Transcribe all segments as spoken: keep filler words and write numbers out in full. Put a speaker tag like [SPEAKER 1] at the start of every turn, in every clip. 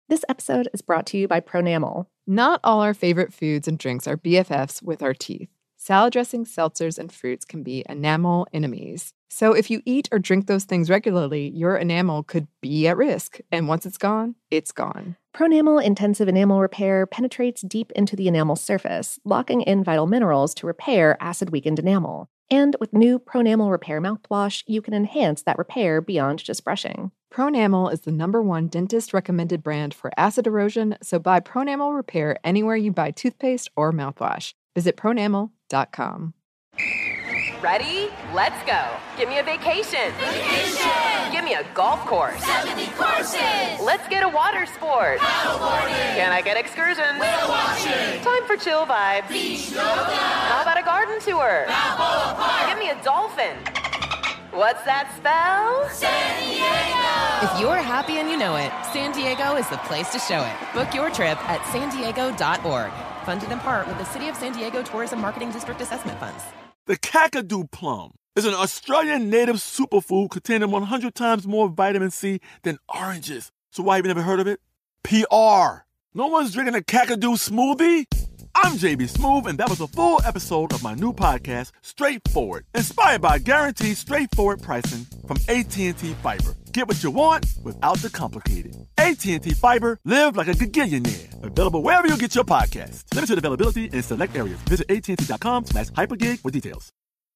[SPEAKER 1] This episode is brought to you by Pronamel.
[SPEAKER 2] Not all our favorite foods and drinks are B F Fs with our teeth. Salad dressings, seltzers, and fruits can be enamel enemies. So if you eat or drink those things regularly, your enamel could be at risk. And once it's gone, it's gone.
[SPEAKER 1] Pronamel Intensive Enamel Repair penetrates deep into the enamel surface, locking in vital minerals to repair acid-weakened enamel. And with new Pronamel Repair mouthwash, you can enhance that repair beyond just brushing.
[SPEAKER 2] Pronamel is the number one dentist-recommended brand for acid erosion, so buy Pronamel Repair anywhere you buy toothpaste or mouthwash. Visit pronamel dot com.
[SPEAKER 3] Ready? Let's go. Give me a vacation.
[SPEAKER 4] Vacation!
[SPEAKER 3] Give me a golf course.
[SPEAKER 4] seventy courses!
[SPEAKER 3] Let's get a water sport.
[SPEAKER 4] Paddleboarding!
[SPEAKER 3] Can I get excursions?
[SPEAKER 4] Whale watching!
[SPEAKER 3] Time for chill vibes.
[SPEAKER 4] Beach yoga!
[SPEAKER 3] How about a garden tour?
[SPEAKER 4] Balboa Park!
[SPEAKER 3] Give me a dolphin. What's that spell?
[SPEAKER 4] San Diego!
[SPEAKER 5] If you're happy and you know it, San Diego is the place to show it. Book your trip at san diego dot org. Funded in part with the City of San Diego Tourism Marketing District Assessment Funds.
[SPEAKER 6] The Kakadu plum is an Australian native superfood containing one hundred times more vitamin C than oranges. So why have you never heard of it? P R. No one's drinking a Kakadu smoothie? I'm J B Smoove, and that was a full episode of my new podcast, Straightforward, inspired by guaranteed straightforward pricing from A T and T Fiber. Get what you want without the complicated. A T and T Fiber, live like a gigillionaire. Available wherever you get your podcasts. Limited availability in select areas. Visit A T and T dot com slash hypergig for details.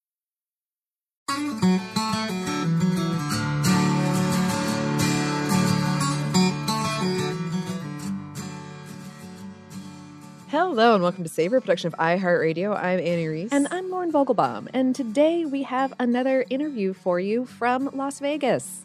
[SPEAKER 2] Hello and welcome to Savor, a production of iHeartRadio. I'm Annie Reese.
[SPEAKER 1] And I'm Lauren Vogelbaum. And today we have another interview for you from Las Vegas.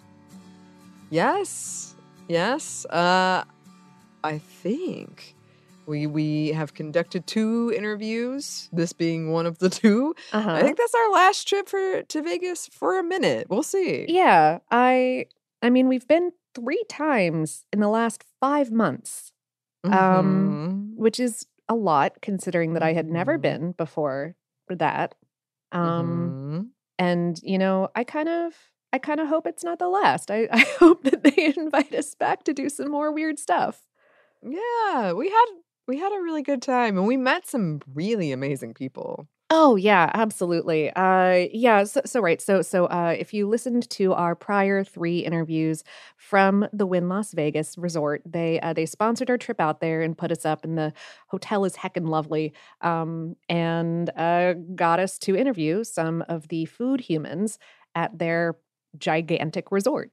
[SPEAKER 2] Yes, yes. Uh, I think we we have conducted two interviews, this being one of the two.
[SPEAKER 1] Uh-huh.
[SPEAKER 2] I think that's our last trip for to Vegas for a minute. We'll see.
[SPEAKER 1] Yeah, I I mean, we've been three times in the last five months,
[SPEAKER 2] Mhm.
[SPEAKER 1] um, which is a lot considering that I had never
[SPEAKER 2] Mhm.
[SPEAKER 1] been before that. Um,
[SPEAKER 2] Mhm.
[SPEAKER 1] and, you know, I kind of I kind of hope it's not the last. I, I hope that they invite us back to do some more weird stuff.
[SPEAKER 2] Yeah, we had we had a really good time, and we met some really amazing people.
[SPEAKER 1] Oh yeah, absolutely. Uh, yeah. So, so right. So so uh, if you listened to our prior three interviews from the Wynn Las Vegas Resort, they uh, they sponsored our trip out there and put us up, and the hotel is heckin' lovely, um, and uh, got us to interview some of the food humans at their gigantic resort.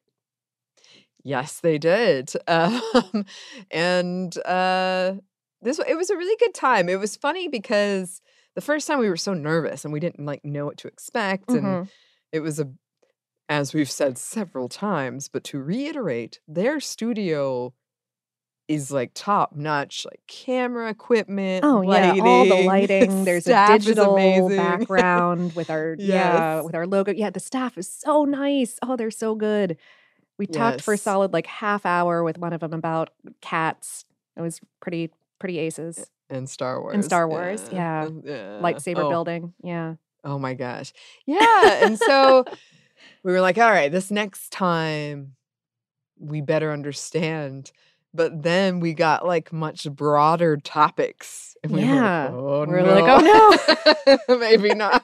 [SPEAKER 2] Yes, they did. Um, and uh, this it was a really good time. It was funny because the first time we were so nervous and we didn't like know what to expect,
[SPEAKER 1] Mhm.
[SPEAKER 2] and it was a, as we've said several times, but to reiterate, their studio is like top notch, like camera equipment,
[SPEAKER 1] Oh yeah, all the lighting. There's a
[SPEAKER 2] staff is
[SPEAKER 1] digital
[SPEAKER 2] amazing.
[SPEAKER 1] background with our yeah
[SPEAKER 2] Yes.
[SPEAKER 1] with our logo. Yeah, the staff is so nice. Oh, they're so good. We talked for a
[SPEAKER 2] Yes.
[SPEAKER 1] solid like half hour with one of them about cats. It was pretty pretty aces.
[SPEAKER 2] And Star Wars.
[SPEAKER 1] And Star Wars, yeah.
[SPEAKER 2] and- yeah.
[SPEAKER 1] Lightsaber
[SPEAKER 2] Oh.
[SPEAKER 1] building. Yeah.
[SPEAKER 2] Oh my gosh. Yeah. And so we were like, all right, this next time we better understand. But then we got like much broader topics. And we
[SPEAKER 1] Yeah.
[SPEAKER 2] were like, oh
[SPEAKER 1] We're
[SPEAKER 2] no.
[SPEAKER 1] like,
[SPEAKER 2] oh no. Maybe not.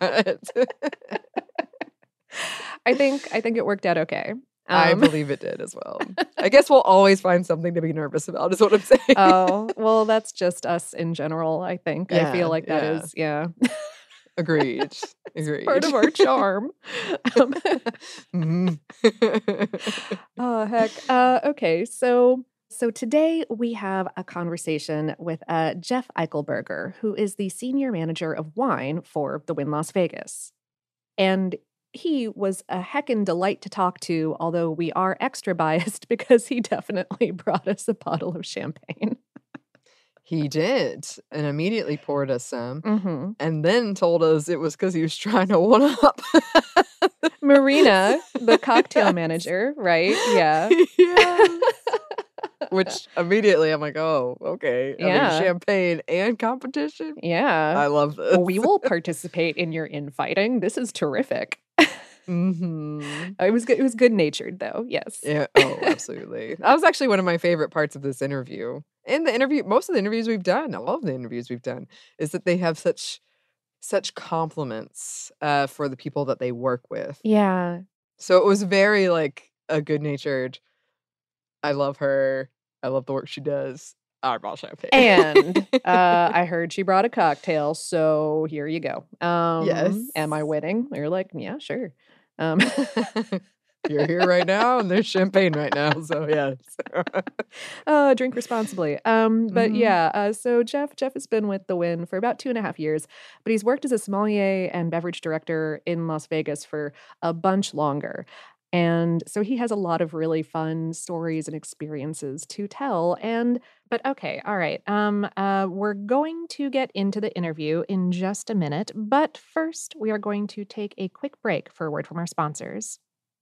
[SPEAKER 1] I think I think it worked out okay.
[SPEAKER 2] I
[SPEAKER 1] Um,
[SPEAKER 2] believe it did as well. I guess we'll always find something to be nervous about, is what I'm saying.
[SPEAKER 1] oh, well, that's just us in general, I think. I
[SPEAKER 2] Yeah,
[SPEAKER 1] feel like that
[SPEAKER 2] yeah.
[SPEAKER 1] is, yeah.
[SPEAKER 2] Agreed. Agreed.
[SPEAKER 1] Part of our charm. Um,
[SPEAKER 2] Mhm.
[SPEAKER 1] Oh, heck. Uh, okay, so so today we have a conversation with uh, Jeff Eichelberger, who is the senior manager of wine for the Wynn Las Vegas. And he was a heckin' delight to talk to, although we are extra biased because he definitely brought us a bottle of champagne.
[SPEAKER 2] He did, and immediately poured us some,
[SPEAKER 1] Mm-hmm.
[SPEAKER 2] and then told us it was because he was trying to one up
[SPEAKER 1] Marina, the cocktail manager, right? Yeah.
[SPEAKER 2] Yes. Which immediately I'm like, oh, okay. I mean,
[SPEAKER 1] Yeah.
[SPEAKER 2] champagne and competition.
[SPEAKER 1] Yeah.
[SPEAKER 2] I love this.
[SPEAKER 1] We will participate in your infighting. This is terrific.
[SPEAKER 2] Mm-hmm.
[SPEAKER 1] It was good. It was good natured, though. Yes.
[SPEAKER 2] Yeah. Oh, absolutely. That was actually one of my favorite parts of this interview. In the interview, most of the interviews we've done, all of the interviews we've done, is that they have such such compliments uh, for the people that they work with.
[SPEAKER 1] Yeah.
[SPEAKER 2] So it was very like a good natured. I love her. I love the work she does. I brought champagne.
[SPEAKER 1] And uh, I heard she brought a cocktail, so here you go. Um,
[SPEAKER 2] Yes.
[SPEAKER 1] Am I winning? You're like, yeah, sure. Um,
[SPEAKER 2] You're here right now, and there's champagne right now. So yes.
[SPEAKER 1] uh, drink responsibly. Um, but
[SPEAKER 2] Mhm.
[SPEAKER 1] yeah, uh, so Jeff Jeff has been with the Wynn for about two and a half years, but he's worked as a sommelier and beverage director in Las Vegas for a bunch longer. And so he has a lot of really fun stories and experiences to tell. And but okay, all right. Um, uh, we're going to get into the interview in just a minute, but first we are going to take a quick break for a word from our sponsors.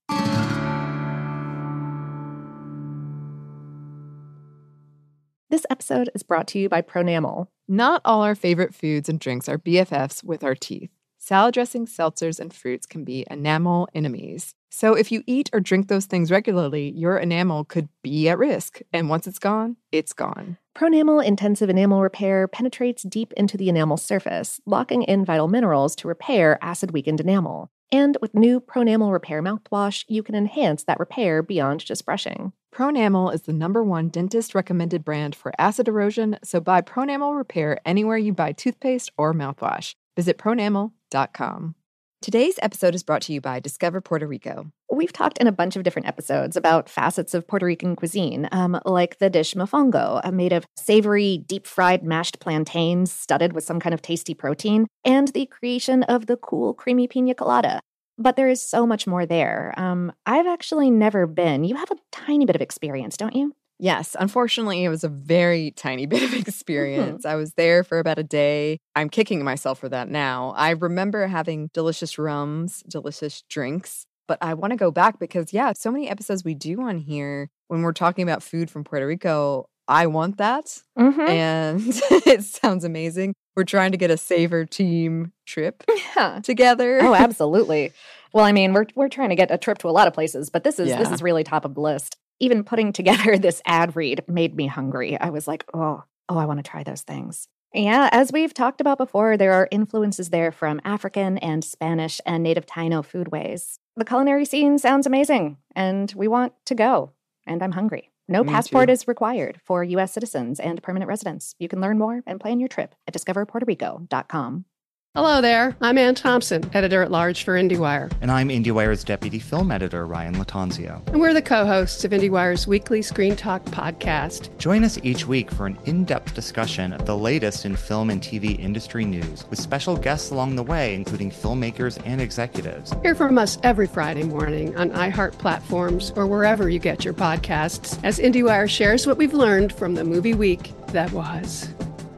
[SPEAKER 1] This episode is brought to you by Pronamel.
[SPEAKER 2] Not all our favorite foods and drinks are B F Fs with our teeth. Salad dressings, seltzers, and fruits can be enamel enemies. So if you eat or drink those things regularly, your enamel could be at risk. And once it's gone, it's gone.
[SPEAKER 1] Pronamel Intensive Enamel Repair penetrates deep into the enamel surface, locking in vital minerals to repair acid-weakened enamel. And with new Pronamel Repair mouthwash, you can enhance that repair beyond just brushing.
[SPEAKER 2] Pronamel is the number one dentist-recommended brand for acid erosion, so buy Pronamel Repair anywhere you buy toothpaste or mouthwash. Visit pronamel dot com. Today's episode is brought to you by Discover Puerto Rico.
[SPEAKER 1] We've talked in a bunch of different episodes about facets of Puerto Rican cuisine, um, like the dish mofongo, uh, made of savory, deep-fried mashed plantains studded with some kind of tasty protein, and the creation of the cool, creamy pina colada. But there is so much more there. Um, I've actually never been. You have a tiny bit of experience, don't you?
[SPEAKER 2] Yes, unfortunately, it was a very tiny bit of experience. Mm-hmm. I was there for about a day. I'm kicking myself for that now. I remember having delicious rums, delicious drinks, but I want to go back because, yeah, so many episodes we do on here when we're talking about food from Puerto Rico. I want that,
[SPEAKER 1] mm-hmm.
[SPEAKER 2] and it sounds amazing. We're trying to get a Savor team trip
[SPEAKER 1] yeah.
[SPEAKER 2] together.
[SPEAKER 1] Oh, absolutely. Well, I mean, we're we're trying to get a trip to a lot of places, but this is
[SPEAKER 2] yeah.
[SPEAKER 1] this is really top of the list. Even putting together this ad read made me hungry. I was like, oh, oh, I want to try those things. Yeah, as we've talked about before, there are influences there from African and Spanish and native Taino foodways. The culinary scene sounds amazing, and we want to go, and I'm hungry. No
[SPEAKER 2] Me
[SPEAKER 1] passport
[SPEAKER 2] too.
[SPEAKER 1] is required for U S citizens and permanent residents. You can learn more and plan your trip at discover puerto rico dot com.
[SPEAKER 7] Hello there. I'm Ann Thompson, editor-at-large for IndieWire.
[SPEAKER 8] And I'm IndieWire's deputy film editor, Ryan Latanzio.
[SPEAKER 7] And we're the co-hosts of IndieWire's weekly Screen Talk podcast.
[SPEAKER 8] Join us each week for an in-depth discussion of the latest in film and T V industry news, with special guests along the way, including filmmakers and executives.
[SPEAKER 7] Hear from us every Friday morning on iHeart platforms or wherever you get your podcasts, as IndieWire shares what we've learned from the movie week that was.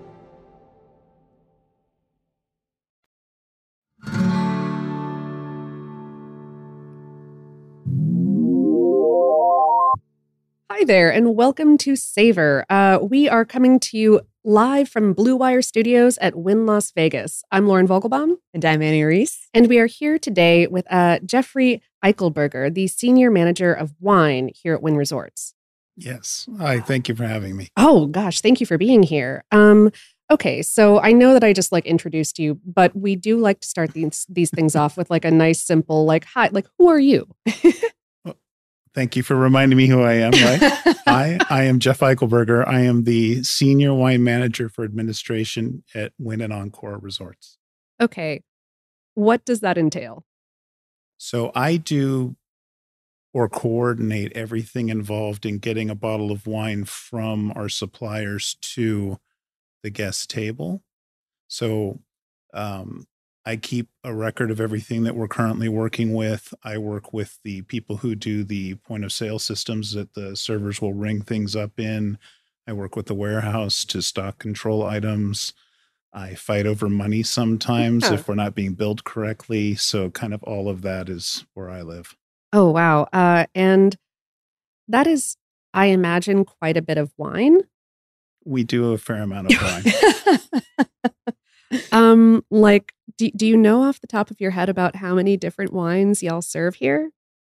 [SPEAKER 7] Hi there, and welcome to Savor. Uh, we are coming to you live from Blue Wire Studios at Wynn Las Vegas. I'm Lauren Vogelbaum.
[SPEAKER 2] And I'm Annie Reese.
[SPEAKER 7] And we are here today with uh, Jeffrey Eichelberger, the Senior Manager of Wine here at Wynn Resorts.
[SPEAKER 9] Yes. Hi, thank you for having me.
[SPEAKER 7] Oh, gosh, thank you for being here. Um, okay, so I know that I just like introduced you, but we do like to start these, these things off with like a nice, simple, like, hi, like, who are you?
[SPEAKER 9] Thank you for reminding me who I am. Right? I, I am Jeff Eichelberger. I am the Senior Wine Manager for Administration at Wynn and Encore Resorts.
[SPEAKER 7] Okay. What does that entail?
[SPEAKER 9] So I do or coordinate everything involved in getting a bottle of wine from our suppliers to the guest table. So um, I keep a record of everything that we're currently working with. I work with the people who do the point of sale systems that the servers will ring things up in. I work with the warehouse to stock control items. I fight over money sometimes
[SPEAKER 7] Yeah.
[SPEAKER 9] if we're not being billed correctly. So kind of all of that is where I live.
[SPEAKER 7] Oh, wow. Uh, and that is, I imagine, quite a bit of wine.
[SPEAKER 9] We do a fair amount of wine.
[SPEAKER 7] Um, like, do, do you know off the top of your head about how many different wines y'all serve here?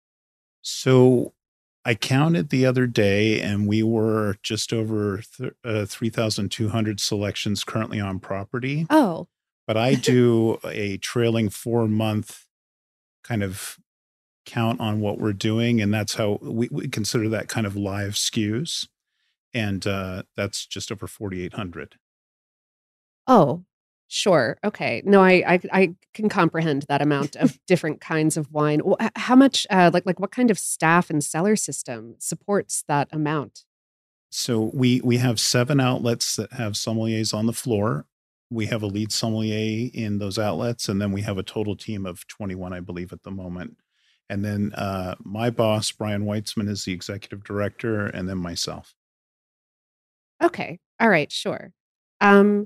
[SPEAKER 9] So I counted the other day, and we were just over th- uh, three thousand two hundred selections currently on property.
[SPEAKER 7] Oh,
[SPEAKER 9] But I do a trailing four month kind of count on what we're doing. And that's how we, we consider that kind of live S K Us. And uh, that's just over forty-eight hundred.
[SPEAKER 7] oh, sure. Okay. No, I, I I can comprehend that amount of different kinds of wine. Wh- h- How much, uh, like, like, what kind of staff and cellar system supports that amount?
[SPEAKER 9] So we we have seven outlets that have sommeliers on the floor. We have a lead sommelier in those outlets, and then we have a total team of twenty-one, I believe, at the moment. And then uh, my boss, Brian Weitzman, is the executive director, and then myself.
[SPEAKER 7] Okay. All right. Sure. Um,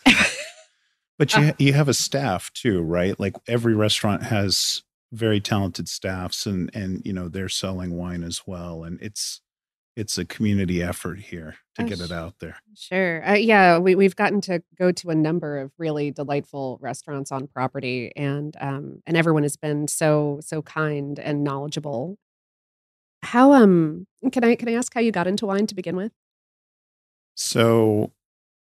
[SPEAKER 9] But you
[SPEAKER 7] uh,
[SPEAKER 9] ha- you have a staff too, right? Like every restaurant has very talented staffs, and and you know they're selling wine as well, and it's it's a community effort here to
[SPEAKER 7] oh,
[SPEAKER 9] get it
[SPEAKER 7] sh-
[SPEAKER 9] out there.
[SPEAKER 7] sure. Uh, yeah, we, we've gotten to go to a number of really delightful restaurants on property, and um, and everyone has been so so kind and knowledgeable. How um can I can I ask how you got into wine to begin with?
[SPEAKER 9] So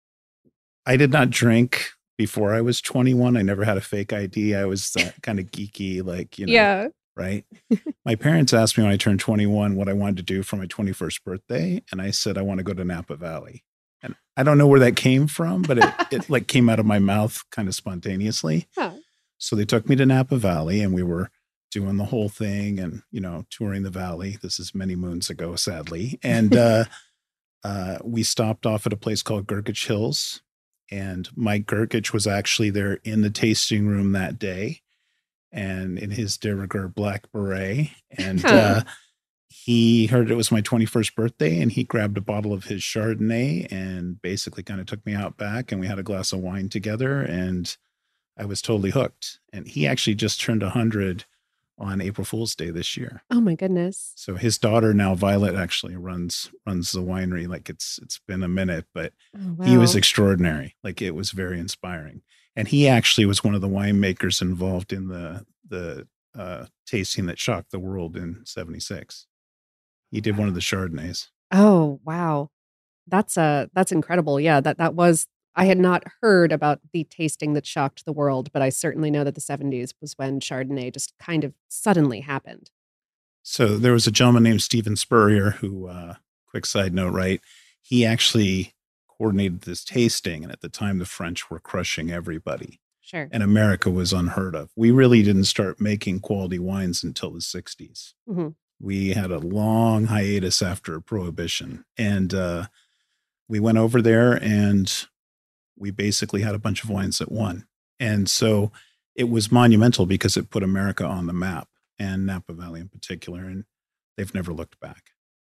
[SPEAKER 9] I did not drink before I was twenty-one. I never had a fake I D. I was that kind of geeky, like, you know,
[SPEAKER 7] Yeah.
[SPEAKER 9] right? My parents asked me when I turned twenty-one what I wanted to do for my twenty-first birthday. And I said, I want to go to Napa Valley. And I don't know where that came from, but it, it like came out of my mouth kind of spontaneously.
[SPEAKER 7] Huh.
[SPEAKER 9] So they took me to Napa Valley, and we were doing the whole thing and, you know, touring the valley. This is many moons ago, sadly. And uh, uh, we stopped off at a place called Gurgich Hills. And Mike Gurgich was actually there in the tasting room that day, and in his de rigueur black beret. And uh, he heard it was my twenty-first birthday, and he grabbed a bottle of his Chardonnay and basically kind of took me out back, and we had a glass of wine together, and I was totally hooked. And he actually just turned one hundred on April Fool's Day this year.
[SPEAKER 7] Oh my goodness.
[SPEAKER 9] So his daughter now, Violet, actually runs runs the winery. Like it's it's been a minute, but
[SPEAKER 7] Oh, wow.
[SPEAKER 9] he was extraordinary. Like it was very inspiring. And he actually was one of the winemakers involved in the the uh, tasting that shocked the world in seventy-six. He did one of the Chardonnays.
[SPEAKER 7] Oh, wow. That's uh that's incredible. Yeah, that that was I had not heard about the tasting that shocked the world, but I certainly know that the seventies was when Chardonnay just kind of suddenly happened.
[SPEAKER 9] So there was a gentleman named Stephen Spurrier who, uh, quick side note, right? He actually coordinated this tasting. And at the time, the French were crushing everybody.
[SPEAKER 7] Sure.
[SPEAKER 9] And America was unheard of. We really didn't start making quality wines until the sixties.
[SPEAKER 7] Mhm.
[SPEAKER 9] We had a long hiatus after Prohibition. And uh, we went over there and we basically had a bunch of wines that won. And so it was monumental because it put America on the map, and Napa Valley in particular. And they've never looked back.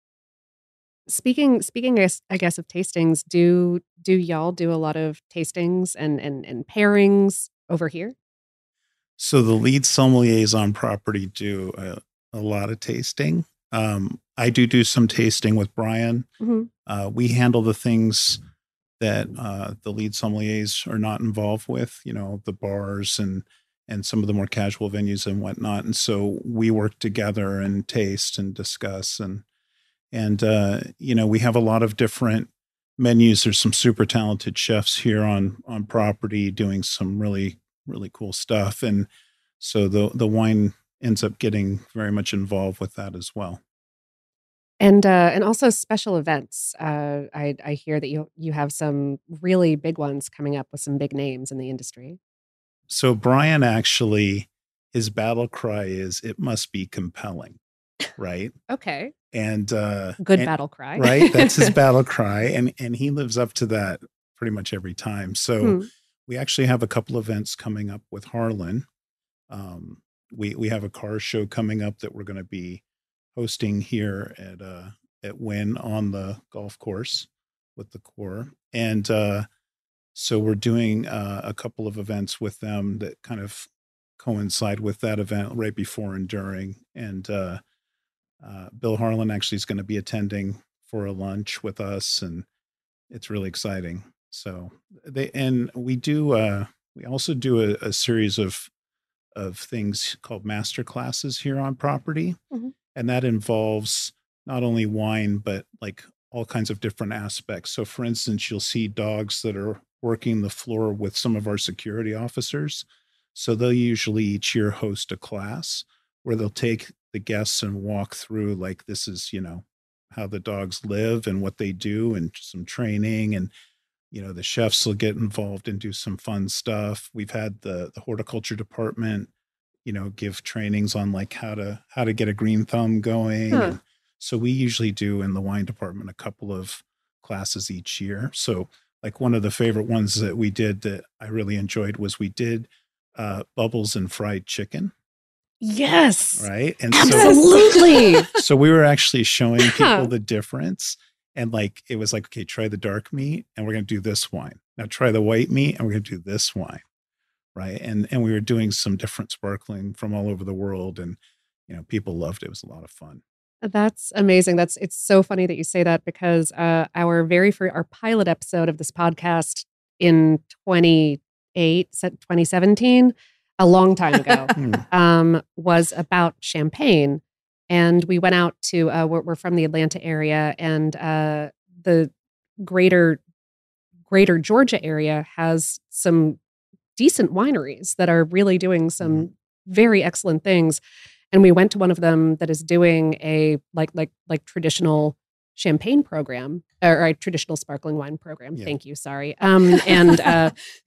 [SPEAKER 7] Speaking speaking I guess, I guess of tastings, do do y'all do a lot of tastings and and and pairings over here?
[SPEAKER 9] So the lead sommeliers on property do a, a lot of tasting. Um, I do do some tasting with Brian.
[SPEAKER 7] Mhm.
[SPEAKER 9] Uh, we handle the things that uh, the lead sommeliers are not involved with, you know, the bars and and some of the more casual venues and whatnot. And so we work together and taste and discuss. And and uh, you know, we have a lot of different menus. There's some super talented chefs here on on property doing some really really cool stuff. And so the the wine ends up getting very much involved with that as well.
[SPEAKER 7] And uh, and also special events. Uh, I I hear that you you have some really big ones coming up with some big names in the industry.
[SPEAKER 9] So Brian actually, his battle cry is it must be compelling, right?
[SPEAKER 7] Okay.
[SPEAKER 9] And uh
[SPEAKER 7] Good
[SPEAKER 9] and-
[SPEAKER 7] battle cry.
[SPEAKER 9] right? That's his battle cry. And and he lives up to that pretty much every time. So
[SPEAKER 7] Hmm.
[SPEAKER 9] we actually have a couple events coming up with Harlan. Um, we we have a car show coming up that we're going to be hosting here at uh at Wynn on the golf course with the core. And uh so we're doing uh, a couple of events with them that kind of coincide with that event right before and during. And uh uh Bill Harlan actually is going to be attending for a lunch with us, and it's really exciting. So they, and we do, uh, we also do a, a series of, of things called master classes here on property.
[SPEAKER 7] Mm-hmm.
[SPEAKER 9] And that involves not only wine, but like all kinds of different aspects. So for instance, you'll see dogs that are working the floor with some of our security officers. So they'll usually each year host a class where they'll take the guests and walk through, like, this is, you know, how the dogs live and what they do, and some training. And, you know, the chefs will get involved and do some fun stuff. We've had the, the horticulture department, you know, give trainings on like how to, how to get a green thumb going.
[SPEAKER 7] Huh.
[SPEAKER 9] And so we usually do in the wine department a couple of classes each year. So like one of the favorite ones that we did that I really enjoyed was we did uh, bubbles and fried chicken.
[SPEAKER 7] Yes.
[SPEAKER 9] Right. And
[SPEAKER 7] absolutely.
[SPEAKER 9] So, so we were actually showing people
[SPEAKER 7] Huh.
[SPEAKER 9] the difference. And like, it was like, okay, try the dark meat and we're going to do this wine. Now try the white meat and we're going to do this wine. Right. And, and we were doing some different sparkling from all over the world. And, you know, people loved it. It was a lot of fun.
[SPEAKER 7] That's amazing. That's it's so funny that you say that, because uh, our very first, our pilot episode of this podcast in twenty-eight, twenty seventeen, a long time ago, um, was about champagne. And we went out to, uh, we're, we're from the Atlanta area, and uh, the greater, greater Georgia area has some decent wineries that are really doing some
[SPEAKER 9] Mhm.
[SPEAKER 7] very excellent things. And we went to one of them that is doing a like like like traditional champagne program, or a traditional sparkling wine program.
[SPEAKER 9] Yeah.
[SPEAKER 7] Thank you. Sorry. Um, and uh,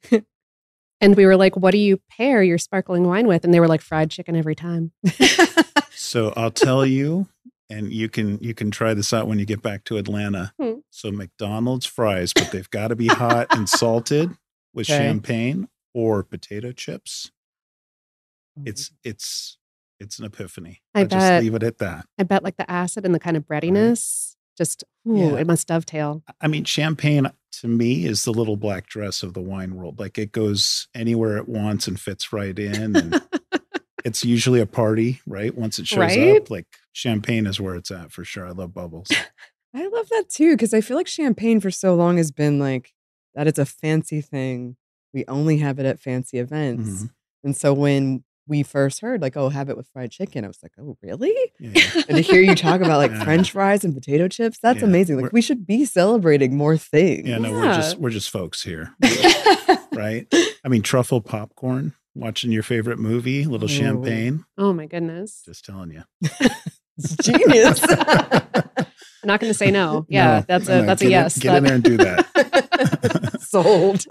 [SPEAKER 7] and we were like, "What do you pair your sparkling wine with?" And they were like, "Fried chicken every time."
[SPEAKER 9] So I'll tell you, and you can, you can try this out when you get back to Atlanta.
[SPEAKER 7] Hmm.
[SPEAKER 9] So McDonald's fries, but they've got to be hot and salted with
[SPEAKER 2] Okay.
[SPEAKER 9] champagne or potato chips. It's, it's, it's an epiphany.
[SPEAKER 7] I
[SPEAKER 9] I'll just
[SPEAKER 7] bet.
[SPEAKER 9] leave it at that.
[SPEAKER 7] I bet like the acid and the kind of breadiness, just ooh,
[SPEAKER 9] Yeah.
[SPEAKER 7] it must dovetail.
[SPEAKER 9] I mean, champagne to me is the little black dress of the wine world. Like it goes anywhere it wants and fits right in. And it's usually a party, right? Once it shows
[SPEAKER 7] Right?
[SPEAKER 9] up, like champagne is where it's at for sure. I love bubbles.
[SPEAKER 2] I love that too, because I feel like champagne for so long has been like that it's a fancy thing. We only have it at fancy events.
[SPEAKER 9] Mhm.
[SPEAKER 2] And so when we first heard like, oh, have it with fried chicken, I was like, oh, really?
[SPEAKER 9] Yeah, yeah.
[SPEAKER 2] And to hear you talk about like
[SPEAKER 9] Yeah.
[SPEAKER 2] French fries and potato chips, that's
[SPEAKER 9] Yeah.
[SPEAKER 2] amazing. Like
[SPEAKER 9] We're-
[SPEAKER 2] we should be celebrating more things.
[SPEAKER 9] Yeah, no, we're
[SPEAKER 7] Yeah.
[SPEAKER 9] just we're just folks here, right? I mean, truffle popcorn, watching your favorite movie, a little
[SPEAKER 2] Ooh.
[SPEAKER 9] champagne.
[SPEAKER 7] Oh my goodness.
[SPEAKER 9] Just telling you.
[SPEAKER 2] It's genius.
[SPEAKER 7] I'm not going to say no. Yeah,
[SPEAKER 9] No,
[SPEAKER 7] that's
[SPEAKER 9] no,
[SPEAKER 7] a
[SPEAKER 9] no,
[SPEAKER 7] that's
[SPEAKER 9] get
[SPEAKER 7] a
[SPEAKER 9] in-
[SPEAKER 7] yes.
[SPEAKER 9] get in there and do that.
[SPEAKER 2] Sold.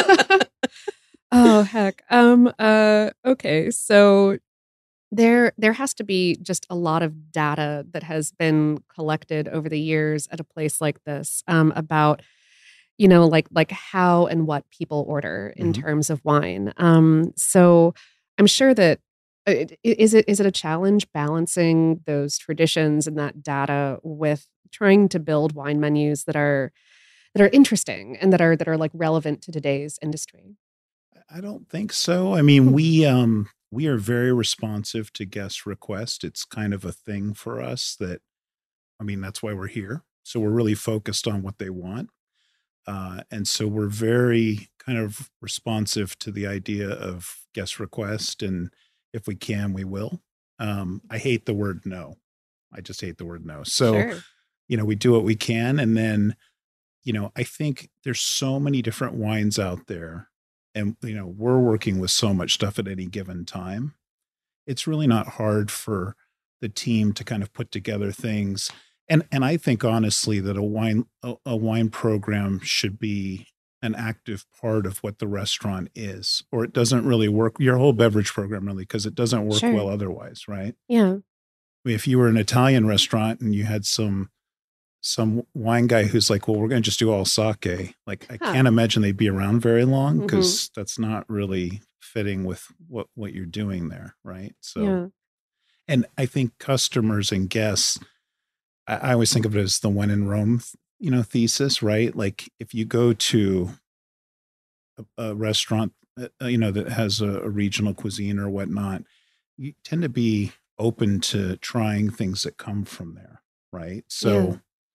[SPEAKER 7] Oh heck. Um uh okay. So there there has to be just a lot of data that has been collected over the years at a place like this, um, about, you know, like like how and what people order in
[SPEAKER 9] Mhm.
[SPEAKER 7] terms of wine. Um, so I'm sure that uh, i- is it is it a challenge balancing those traditions and that data with trying to build wine menus that are that are interesting and that are that are like relevant to today's industry.
[SPEAKER 9] I don't think so. I mean, we um we are very responsive to guest requests. It's kind of a thing for us that, I mean, that's why we're here. So we're really focused on what they want. Uh, and so we're very kind of responsive to the idea of guest request. And if we can, we will. Um, I hate the word no. I just hate the word no. So,
[SPEAKER 7] Sure.
[SPEAKER 9] you know, we do what we can. And then, you know, I think there's so many different wines out there. And, you know, we're working with so much stuff at any given time. It's really not hard for the team to kind of put together things. And and I think honestly that a wine a, a wine program should be an active part of what the restaurant is, or it doesn't really work. Your whole beverage program really, because it doesn't work
[SPEAKER 7] Sure.
[SPEAKER 9] well otherwise, right?
[SPEAKER 7] Yeah.
[SPEAKER 9] I mean, if you were an Italian restaurant and you had some some wine guy who's like, well, we're going to just do all sake. Like, I
[SPEAKER 7] Huh.
[SPEAKER 9] can't imagine they'd be around very long
[SPEAKER 7] Mhm.
[SPEAKER 9] because that's not really fitting with what, what you're doing there. Right. So,
[SPEAKER 7] Yeah.
[SPEAKER 9] and I think customers and guests, I, I always think of it as the when in Rome, you know, thesis, right? Like if you go to a, a restaurant, uh, you know, that has a, a regional cuisine or whatnot, you tend to be open to trying things that come from there. Right. So,
[SPEAKER 7] Yeah.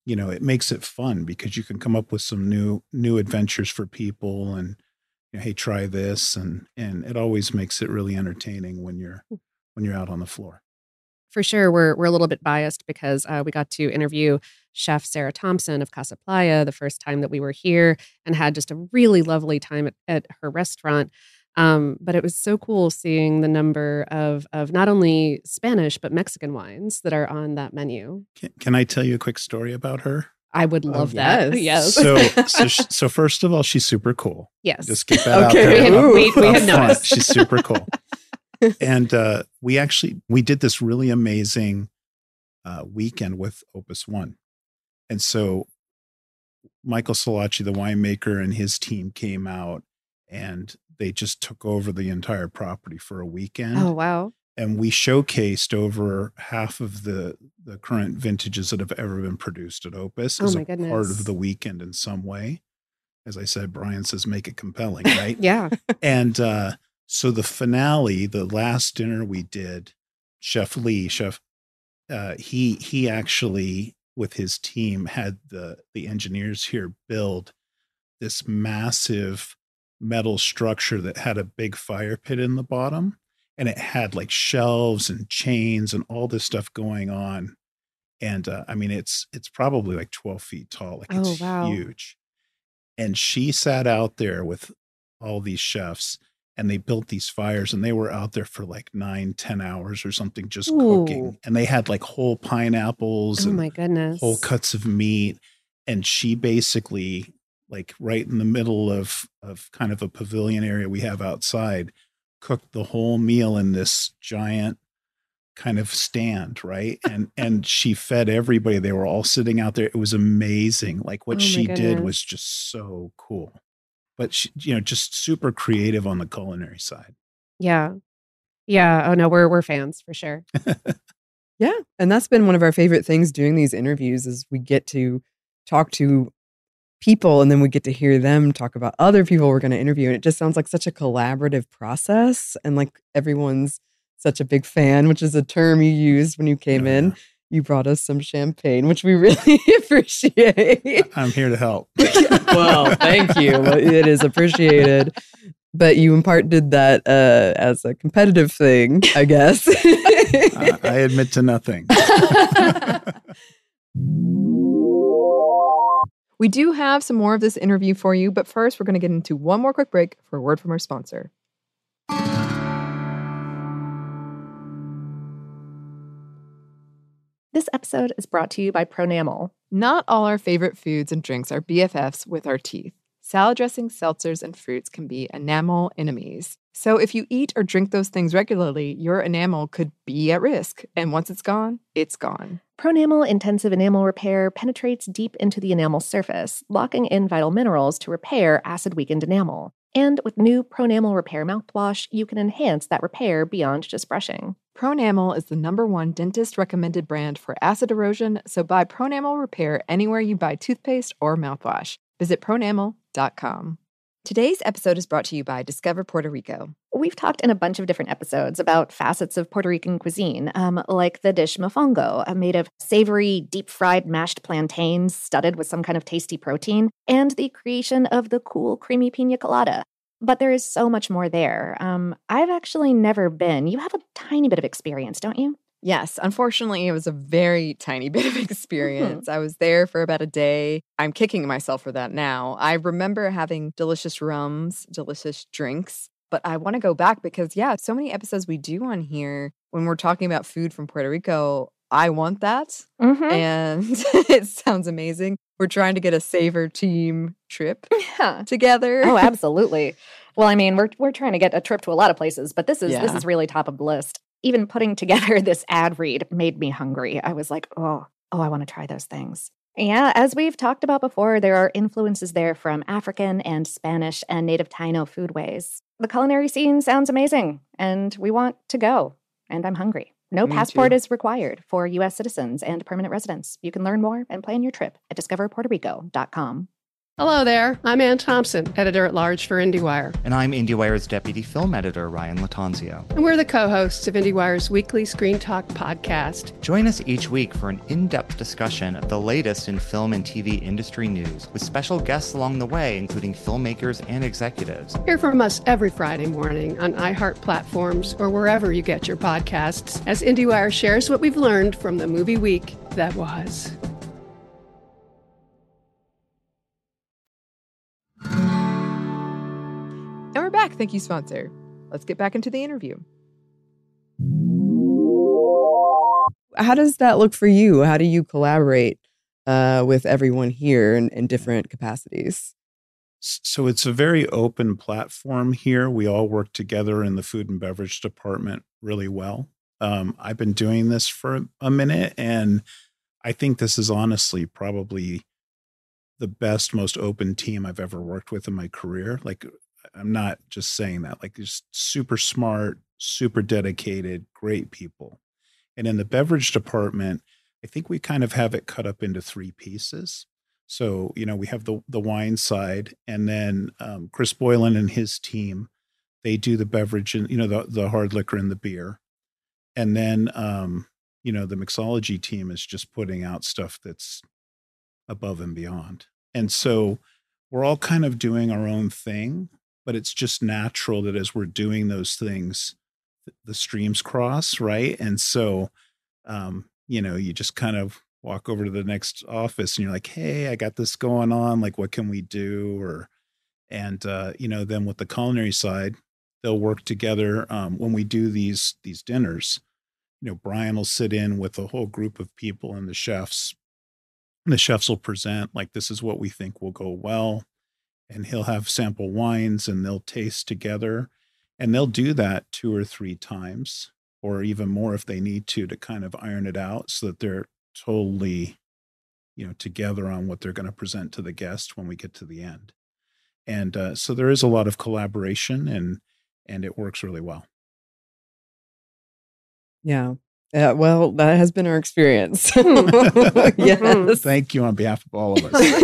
[SPEAKER 9] you know, it makes it fun because you can come up with some new new adventures for people and, you know, hey, try this. And and it always makes it really entertaining when you're when you're out on the floor.
[SPEAKER 7] For sure, we're we're a little bit biased because uh, we got to interview Chef Sarah Thompson of Casa Playa the first time that we were here and had just a really lovely time at, at her restaurant. Um, but it was so cool seeing the number of of not only Spanish but Mexican wines that are on that menu.
[SPEAKER 9] Can, can I tell you a quick story about her?
[SPEAKER 7] I would love that. Yes.
[SPEAKER 9] So, so, sh- so first of all, she's super cool.
[SPEAKER 7] Yes.
[SPEAKER 9] Just get that
[SPEAKER 7] Okay.
[SPEAKER 9] out there.
[SPEAKER 7] We- we
[SPEAKER 9] up
[SPEAKER 7] had
[SPEAKER 9] front.
[SPEAKER 7] noticed.
[SPEAKER 9] She's super cool. And uh, we actually, we did this really amazing uh, weekend with Opus One. And so Michael Solacci, the winemaker, and his team came out and they just took over the entire property for a weekend.
[SPEAKER 7] Oh, wow.
[SPEAKER 9] And we showcased over half of the, the current vintages that have ever been produced at Opus
[SPEAKER 7] Oh,
[SPEAKER 9] as
[SPEAKER 7] my
[SPEAKER 9] a
[SPEAKER 7] goodness.
[SPEAKER 9] part of the weekend in some way. As I said, Brian says, make it compelling, right?
[SPEAKER 7] Yeah.
[SPEAKER 9] And uh, so the finale, the last dinner we did, Chef Lee, Chef, uh, he he actually with his team had the the engineers here build this massive metal structure that had a big fire pit in the bottom, and it had like shelves and chains and all this stuff going on. And uh, I mean, it's it's probably like twelve feet tall, like
[SPEAKER 7] Oh,
[SPEAKER 9] it's
[SPEAKER 7] wow.
[SPEAKER 9] huge. And she sat out there with all these chefs. And they built these fires and they were out there for like nine, ten hours or something, just
[SPEAKER 7] Ooh.
[SPEAKER 9] cooking. And they had like whole pineapples
[SPEAKER 7] Oh,
[SPEAKER 9] and
[SPEAKER 7] my goodness.
[SPEAKER 9] whole cuts of meat. And she basically, like right in the middle of, of kind of a pavilion area we have outside, cooked the whole meal in this giant kind of stand, right? And and she fed everybody. They were all sitting out there. It was amazing. Like what
[SPEAKER 7] Oh, my
[SPEAKER 9] she did
[SPEAKER 7] goodness.
[SPEAKER 9] was just so cool. But she, you know, just super creative on the culinary side.
[SPEAKER 7] Yeah. Yeah. Oh, no, we're we're fans for sure.
[SPEAKER 2] Yeah. And that's been one of our favorite things doing these interviews is we get to talk to people and then we get to hear them talk about other people we're going to interview. And it just sounds like such a collaborative process. And like everyone's such a big fan, which is a term you used when you came
[SPEAKER 9] Oh,
[SPEAKER 2] in.
[SPEAKER 9] yeah.
[SPEAKER 2] You brought us some champagne, which we really appreciate.
[SPEAKER 9] I'm here to help.
[SPEAKER 2] Well, thank you. Well, it is appreciated. But you in part did that uh, as a competitive thing, I guess.
[SPEAKER 9] uh, I admit to nothing.
[SPEAKER 2] We do have some more of this interview for you, but first we're going to get into one more quick break for a word from our sponsor.
[SPEAKER 1] This episode is brought to you by Pronamel.
[SPEAKER 2] Not all our favorite foods and drinks are B F Fs with our teeth. Salad dressings, seltzers, and fruits can be enamel enemies. So if you eat or drink those things regularly, your enamel could be at risk. And once it's gone, it's gone.
[SPEAKER 1] Pronamel Intensive Enamel Repair penetrates deep into the enamel surface, locking in vital minerals to repair acid-weakened enamel. And with new Pronamel Repair mouthwash, you can enhance that repair beyond just brushing.
[SPEAKER 2] Pronamel is the number one dentist-recommended brand for acid erosion, so buy Pronamel Repair anywhere you buy toothpaste or mouthwash. Visit pronamel dot com.
[SPEAKER 10] Today's episode is brought to you by Discover Puerto Rico.
[SPEAKER 1] We've talked in a bunch of different episodes about facets of Puerto Rican cuisine, um, like the dish mofongo, uh, made of savory, deep-fried mashed plantains studded with some kind of tasty protein, and the creation of the cool, creamy pina colada. But there is so much more there. Um, I've actually never been. You have a tiny bit of experience, don't you?
[SPEAKER 10] Yes, unfortunately, it was a very tiny bit of experience. Mm-hmm. I was there for about a day. I'm kicking myself for that now. I remember having delicious rums, delicious drinks, but I want to go back because, yeah, so many episodes we do on here when we're talking about food from Puerto Rico. I want that,
[SPEAKER 1] mm-hmm.
[SPEAKER 10] and it sounds amazing. We're trying to get a Savor team trip
[SPEAKER 1] yeah.
[SPEAKER 10] together.
[SPEAKER 1] Oh, absolutely. Well, I mean, we're we're trying to get a trip to a lot of places, but this is
[SPEAKER 10] yeah.
[SPEAKER 1] this is really top of the list. Even putting together this ad read made me hungry. I was like, oh, oh, I want to try those things. Yeah, as we've talked about before, there are influences there from African and Spanish and native Taino foodways. The culinary scene sounds amazing, and we want to go, and I'm hungry. No
[SPEAKER 10] Me
[SPEAKER 1] passport
[SPEAKER 10] too.
[SPEAKER 1] is required for U S citizens and permanent residents. You can learn more and plan your trip at discover puerto rico dot com.
[SPEAKER 11] Hello there. I'm Ann Thompson, editor-at-large for IndieWire.
[SPEAKER 8] And I'm IndieWire's deputy film editor, Ryan Latanzio.
[SPEAKER 11] And we're the co-hosts of IndieWire's weekly Screen Talk podcast.
[SPEAKER 8] Join us each week for an in-depth discussion of the latest in film and T V industry news, with special guests along the way, including filmmakers and executives.
[SPEAKER 11] Hear from us every Friday morning on iHeart platforms or wherever you get your podcasts, as IndieWire shares what we've learned from the movie week that was.
[SPEAKER 10] And we're back. Thank you, sponsor. Let's get back into the interview. How does that look for you? How do you collaborate uh, with everyone here in, in different capacities?
[SPEAKER 9] So it's a very open platform here. We all work together in the food and beverage department really well. Um, I've been doing this for a minute, and I think this is honestly probably the best, most open team I've ever worked with in my career. Like, I'm not just saying that, like, just super smart, super dedicated, great people. And in the beverage department, I think we kind of have it cut up into three pieces. So, you know, we have the the wine side, and then um, Chris Boylan and his team, they do the beverage and, you know, the, the hard liquor and the beer. And then, um, you know, the mixology team is just putting out stuff that's above and beyond. And so we're all kind of doing our own thing, but it's just natural that as we're doing those things, the streams cross, right? And so, um, you know, you just kind of walk over to the next office and you're like, hey, I got this going on. Like, what can we do? Or, and, uh, you know, then with the culinary side, they'll work together. Um, when we do these, these dinners, you know, Brian will sit in with a whole group of people and the chefs, and the chefs will present like, this is what we think will go well. And he'll have sample wines and they'll taste together, and they'll do that two or three times or even more if they need to, to kind of iron it out so that they're totally, you know, together on what they're going to present to the guest when we get to the end. And uh, so there is a lot of collaboration, and, and it works really well.
[SPEAKER 10] Yeah. Uh, well, that has been our experience. Yes.
[SPEAKER 9] Thank you on behalf of all of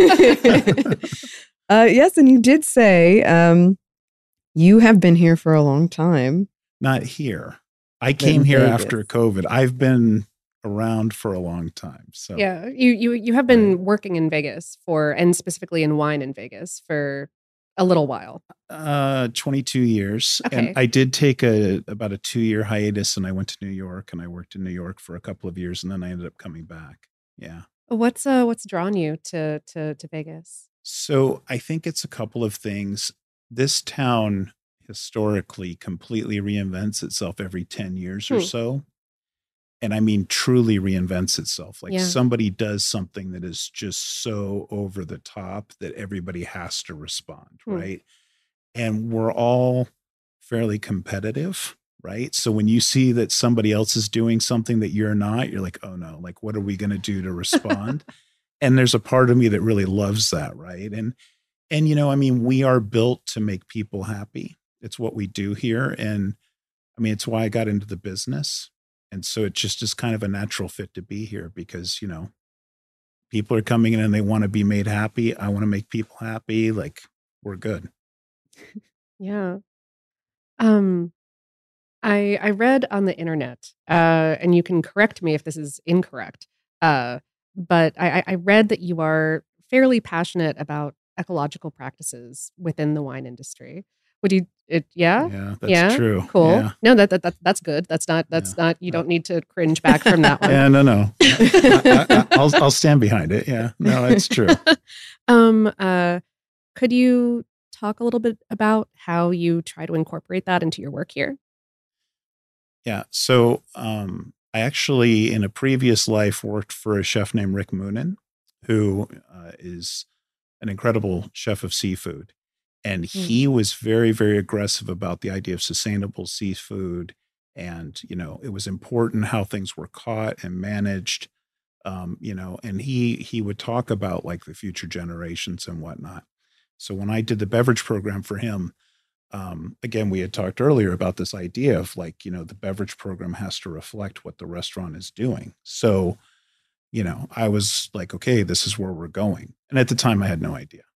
[SPEAKER 9] us.
[SPEAKER 10] uh, yes. And you did say um, you have been here for a long time.
[SPEAKER 9] Not here. I came
[SPEAKER 10] In
[SPEAKER 9] here
[SPEAKER 10] Vegas.
[SPEAKER 9] after COVID. I've been around for a long time. So
[SPEAKER 7] Yeah, you you you have been working in Vegas for, and specifically in wine in Vegas for a little while.
[SPEAKER 9] uh, twenty-two years.
[SPEAKER 7] Okay.
[SPEAKER 9] And I did take a about a two year hiatus, and I went to New York, and I worked in New York for a couple of years, and then I ended up coming back. Yeah.
[SPEAKER 7] What's uh what's drawn you to to to Vegas?
[SPEAKER 9] So I think it's a couple of things. This town historically completely reinvents itself every ten years or
[SPEAKER 7] Hmm.
[SPEAKER 9] so. And I mean, truly reinvents itself. Like,
[SPEAKER 7] Yeah.
[SPEAKER 9] somebody does something that is just so over the top that everybody has to respond,
[SPEAKER 7] Hmm.
[SPEAKER 9] right? And we're all fairly competitive, right? So when you see that somebody else is doing something that you're not, you're like, oh no, like, what are we going to do to respond? And there's a part of me that really loves that, right? And, and, you know, I mean, we are built to make people happy. It's what we do here. And I mean, it's why I got into the business. And so it just is kind of a natural fit to be here because, you know, people are coming in and they want to be made happy. I want to make people happy. Like, we're good.
[SPEAKER 7] Yeah. Um I I read on the internet, uh, and you can correct me if this is incorrect. Uh, but I, I I read that you are fairly passionate about ecological practices within the wine industry. Would you it yeah?
[SPEAKER 9] Yeah, that's
[SPEAKER 7] Yeah?
[SPEAKER 9] true.
[SPEAKER 7] Cool.
[SPEAKER 9] Yeah.
[SPEAKER 7] No, that, that that that's good. That's not that's not you don't need to cringe back from that one.
[SPEAKER 9] Yeah, no, no. I, I, I'll, I'll stand behind it. Yeah, no, it's true.
[SPEAKER 7] um, uh, could you talk a little bit about how you try to incorporate that into your work here?
[SPEAKER 9] Yeah. So um, I actually, in a previous life, worked for a chef named Rick Moonen, who uh, is an incredible chef of seafood. And he was very, very aggressive about the idea of sustainable seafood. And, you know, it was important how things were caught and managed, um, you know, and he he would talk about like the future generations and whatnot. So when I did the beverage program for him, um, again, we had talked earlier about this idea of like, you know, the beverage program has to reflect what the restaurant is doing. So, you know, I was like, okay, this is where we're going. And at the time I had no idea.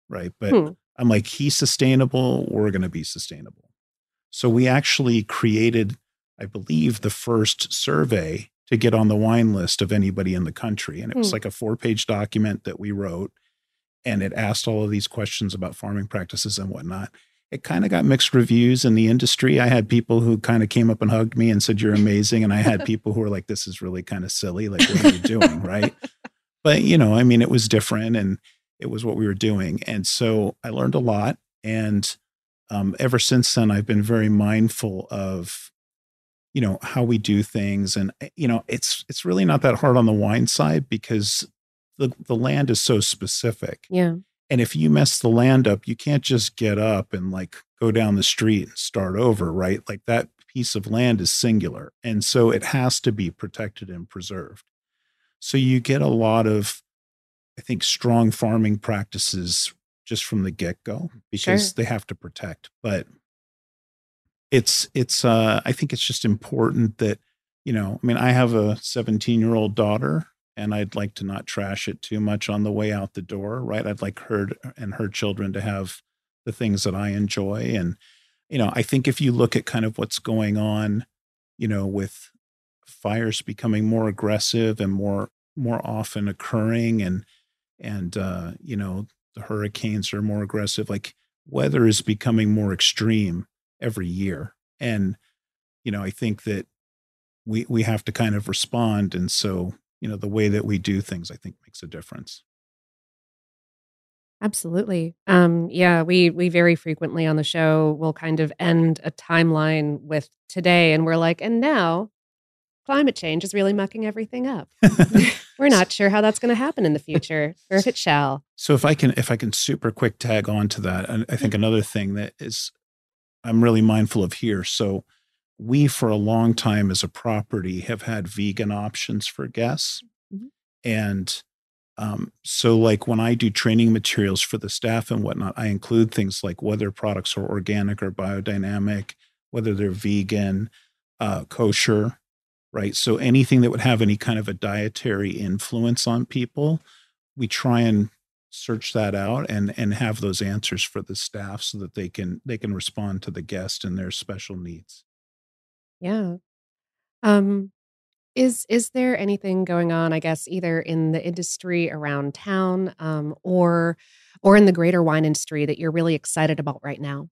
[SPEAKER 9] right? But
[SPEAKER 7] Hmm.
[SPEAKER 9] I'm like, he's sustainable, we're going to be sustainable. So we actually created, I believe, the first survey to get on the wine list of anybody in the country. And it was
[SPEAKER 7] Hmm.
[SPEAKER 9] like a four page document that we wrote, and it asked all of these questions about farming practices and whatnot. It kind of got mixed reviews in the industry. I had people who kind of came up and hugged me and said, you're amazing. And I had people who were like, this is really kind of silly. Like, what are you doing? Right. But, you know, I mean, it was different and it was what we were doing. And so I learned a lot. And um, ever since then, I've been very mindful of, you know, how we do things. And, you know, it's, it's really not that hard on the wine side because the, the land is so specific.
[SPEAKER 7] Yeah.
[SPEAKER 9] And if you mess the land up, you can't just get up and like go down the street and start over, right? Like that piece of land is singular. And so it has to be protected and preserved. So you get a lot of, I think, strong farming practices just from the get-go because
[SPEAKER 7] Sure.
[SPEAKER 9] they have to protect. But it's, it's, uh, I think it's just important that, you know, I mean, I have a seventeen year old daughter and I'd like to not trash it too much on the way out the door, right? I'd like her and her children to have the things that I enjoy. And, you know, I think if you look at kind of what's going on, you know, with fires becoming more aggressive and more, more often occurring and, and, uh, you know, the hurricanes are more aggressive, like weather is becoming more extreme every year. And, you know, I think that we, we have to kind of respond. And so, you know, the way that we do things, I think makes a difference.
[SPEAKER 7] Absolutely. Um, yeah, we we very frequently on the show will kind of end a timeline with today, and we're like, and now climate change is really mucking everything up. We're not sure how that's going to happen in the future, or if it shall.
[SPEAKER 9] So if I can, if I can super quick tag on to that, and I think another thing that is I'm really mindful of here. So we, for a long time as a property, have had vegan options for guests.
[SPEAKER 7] Mm-hmm.
[SPEAKER 9] And um, so like when I do training materials for the staff and whatnot, I include things like whether products are organic or biodynamic, whether they're vegan, uh, kosher, right? So anything that would have any kind of a dietary influence on people, we try and search that out and and have those answers for the staff so that they can they can respond to the guest and their special needs.
[SPEAKER 7] Yeah. Um, is is there anything going on, I guess, either in the industry around town, um, or or in the greater wine industry that you're really excited about right now?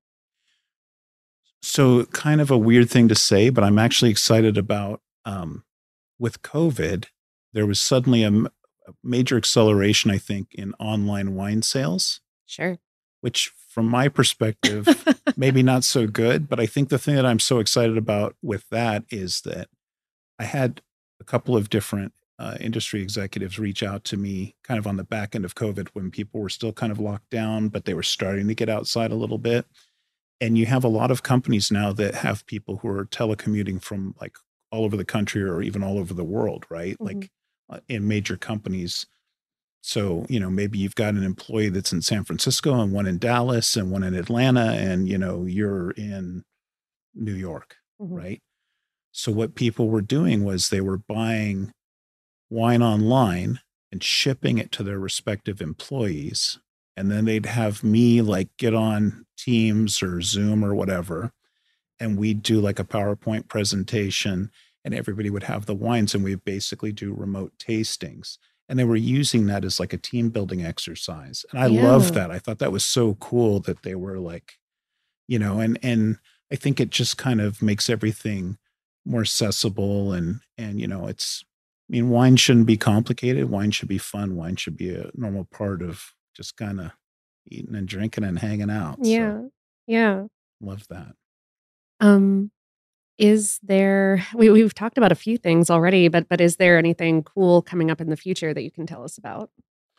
[SPEAKER 9] So kind of a weird thing to say, but I'm actually excited about um, with COVID, there was suddenly a, m- a major acceleration, I think, in online wine sales,
[SPEAKER 7] Sure.
[SPEAKER 9] which from my perspective, maybe not so good. But I think the thing that I'm so excited about with that is that I had a couple of different uh, industry executives reach out to me kind of on the back end of COVID when people were still kind of locked down, but they were starting to get outside a little bit. And you have a lot of companies now that have people who are telecommuting from like all over the country or even all over the world, right?
[SPEAKER 7] Mhm.
[SPEAKER 9] Like uh, in major companies. So, you know, maybe you've got an employee that's in San Francisco and one in Dallas and one in Atlanta, and, you know, you're in New York,
[SPEAKER 7] Mhm.
[SPEAKER 9] right? So what people were doing was they were buying wine online and shipping it to their respective employees. And then they'd have me like get on Teams or Zoom or whatever. And we'd do like a PowerPoint presentation and everybody would have the wines and we'd basically do remote tastings. And they were using that as like a team building exercise. And I
[SPEAKER 7] Yeah.
[SPEAKER 9] loved that. I thought that was so cool that they were like, you know, and, and I think it just kind of makes everything more accessible and, and, you know, it's, I mean, wine shouldn't be complicated. Wine should be fun. Wine should be a normal part of just kind of eating and drinking and hanging out.
[SPEAKER 7] Yeah.
[SPEAKER 9] So
[SPEAKER 7] Yeah.
[SPEAKER 9] love that.
[SPEAKER 7] Um, is there we we've talked about a few things already, but but is there anything cool coming up in the future that you can tell us about?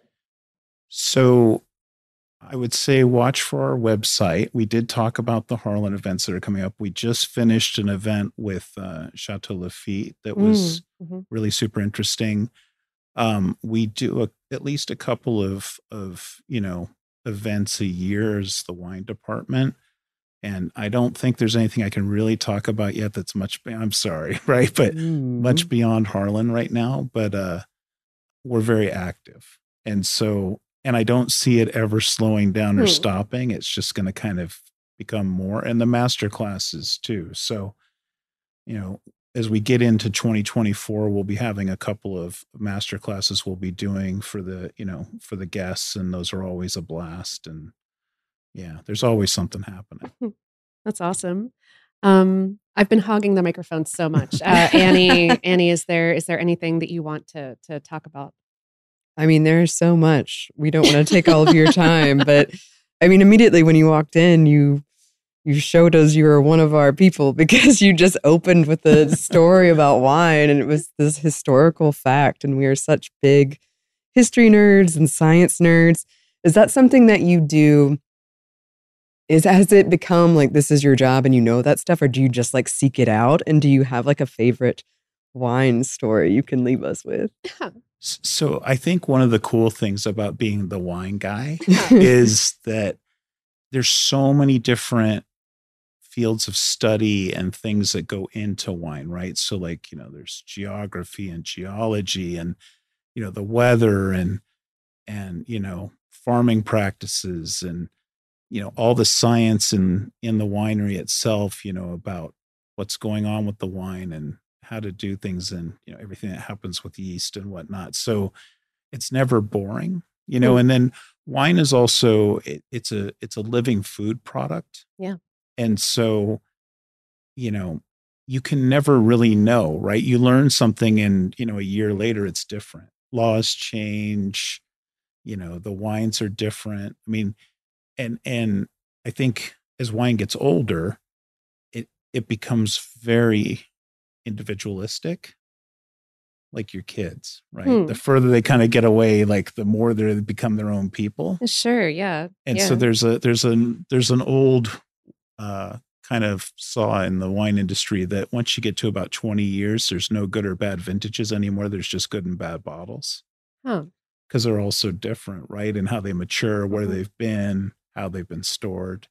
[SPEAKER 9] So I would say watch for our website. We did talk about the Harlan events that are coming up. We just finished an event with uh, Chateau Lafite that was
[SPEAKER 7] Mm, mhm.
[SPEAKER 9] really super interesting. Um, we do a, at least a couple of of you know events a year as the wine department, and I don't think there's anything I can really talk about yet. That's much. be- I'm sorry, right, but much
[SPEAKER 2] Mm.
[SPEAKER 9] beyond Harlan right now. But uh, we're very active, and so and I don't see it ever slowing down or
[SPEAKER 7] Hmm.
[SPEAKER 9] stopping. It's just going to kind of become more, and the master classes too. So, you know, as we get into twenty twenty-four, we'll be having a couple of master classes we'll be doing for the, you know, for the guests, and those are always a blast. And yeah, there's always something happening.
[SPEAKER 7] That's awesome. Um, I've been hogging the microphone so much. Uh, Annie, Annie, is there is there anything that you want to to talk about?
[SPEAKER 10] I mean, there's so much. We don't want to take all of your time, but I mean, immediately when you walked in, you you showed us you were one of our people because you just opened with a story about wine, and it was this historical fact, and we are such big history nerds and science nerds. Is that something that you do? Is has it become like this is your job and you know that stuff, or do you just like seek it out? And do you have like a favorite wine story you can leave us with?
[SPEAKER 9] S- So I think one of the cool things about being the wine guy is that there's so many different fields of study and things that go into wine, right? So like, you know, there's geography and geology and, you know, the weather and, and, you know, farming practices and, you know, all the science in, in the winery itself, you know, about what's going on with the wine and how to do things and, you know, everything that happens with yeast and whatnot. So it's never boring, you know,
[SPEAKER 7] Hmm.
[SPEAKER 9] and then wine is also, it, it's a, it's a living food product.
[SPEAKER 7] Yeah.
[SPEAKER 9] And so, you know, you can never really know, right? You learn something and, you know, a year later it's different. Laws change, you know, the wines are different. I mean, and and I think as wine gets older, it it becomes very individualistic, like your kids, right?
[SPEAKER 7] Hmm.
[SPEAKER 9] The further they kind of get away, like the more they become their own people.
[SPEAKER 7] Sure. Yeah.
[SPEAKER 9] And
[SPEAKER 7] yeah.
[SPEAKER 9] so there's a there's an there's an old uh, kind of saw in the wine industry that once you get to about twenty years, there's no good or bad vintages anymore. There's just good and bad bottles
[SPEAKER 7] Huh.
[SPEAKER 9] because they're all so different, right? And how they mature, where
[SPEAKER 7] Mhm.
[SPEAKER 9] they've been, how they've been stored.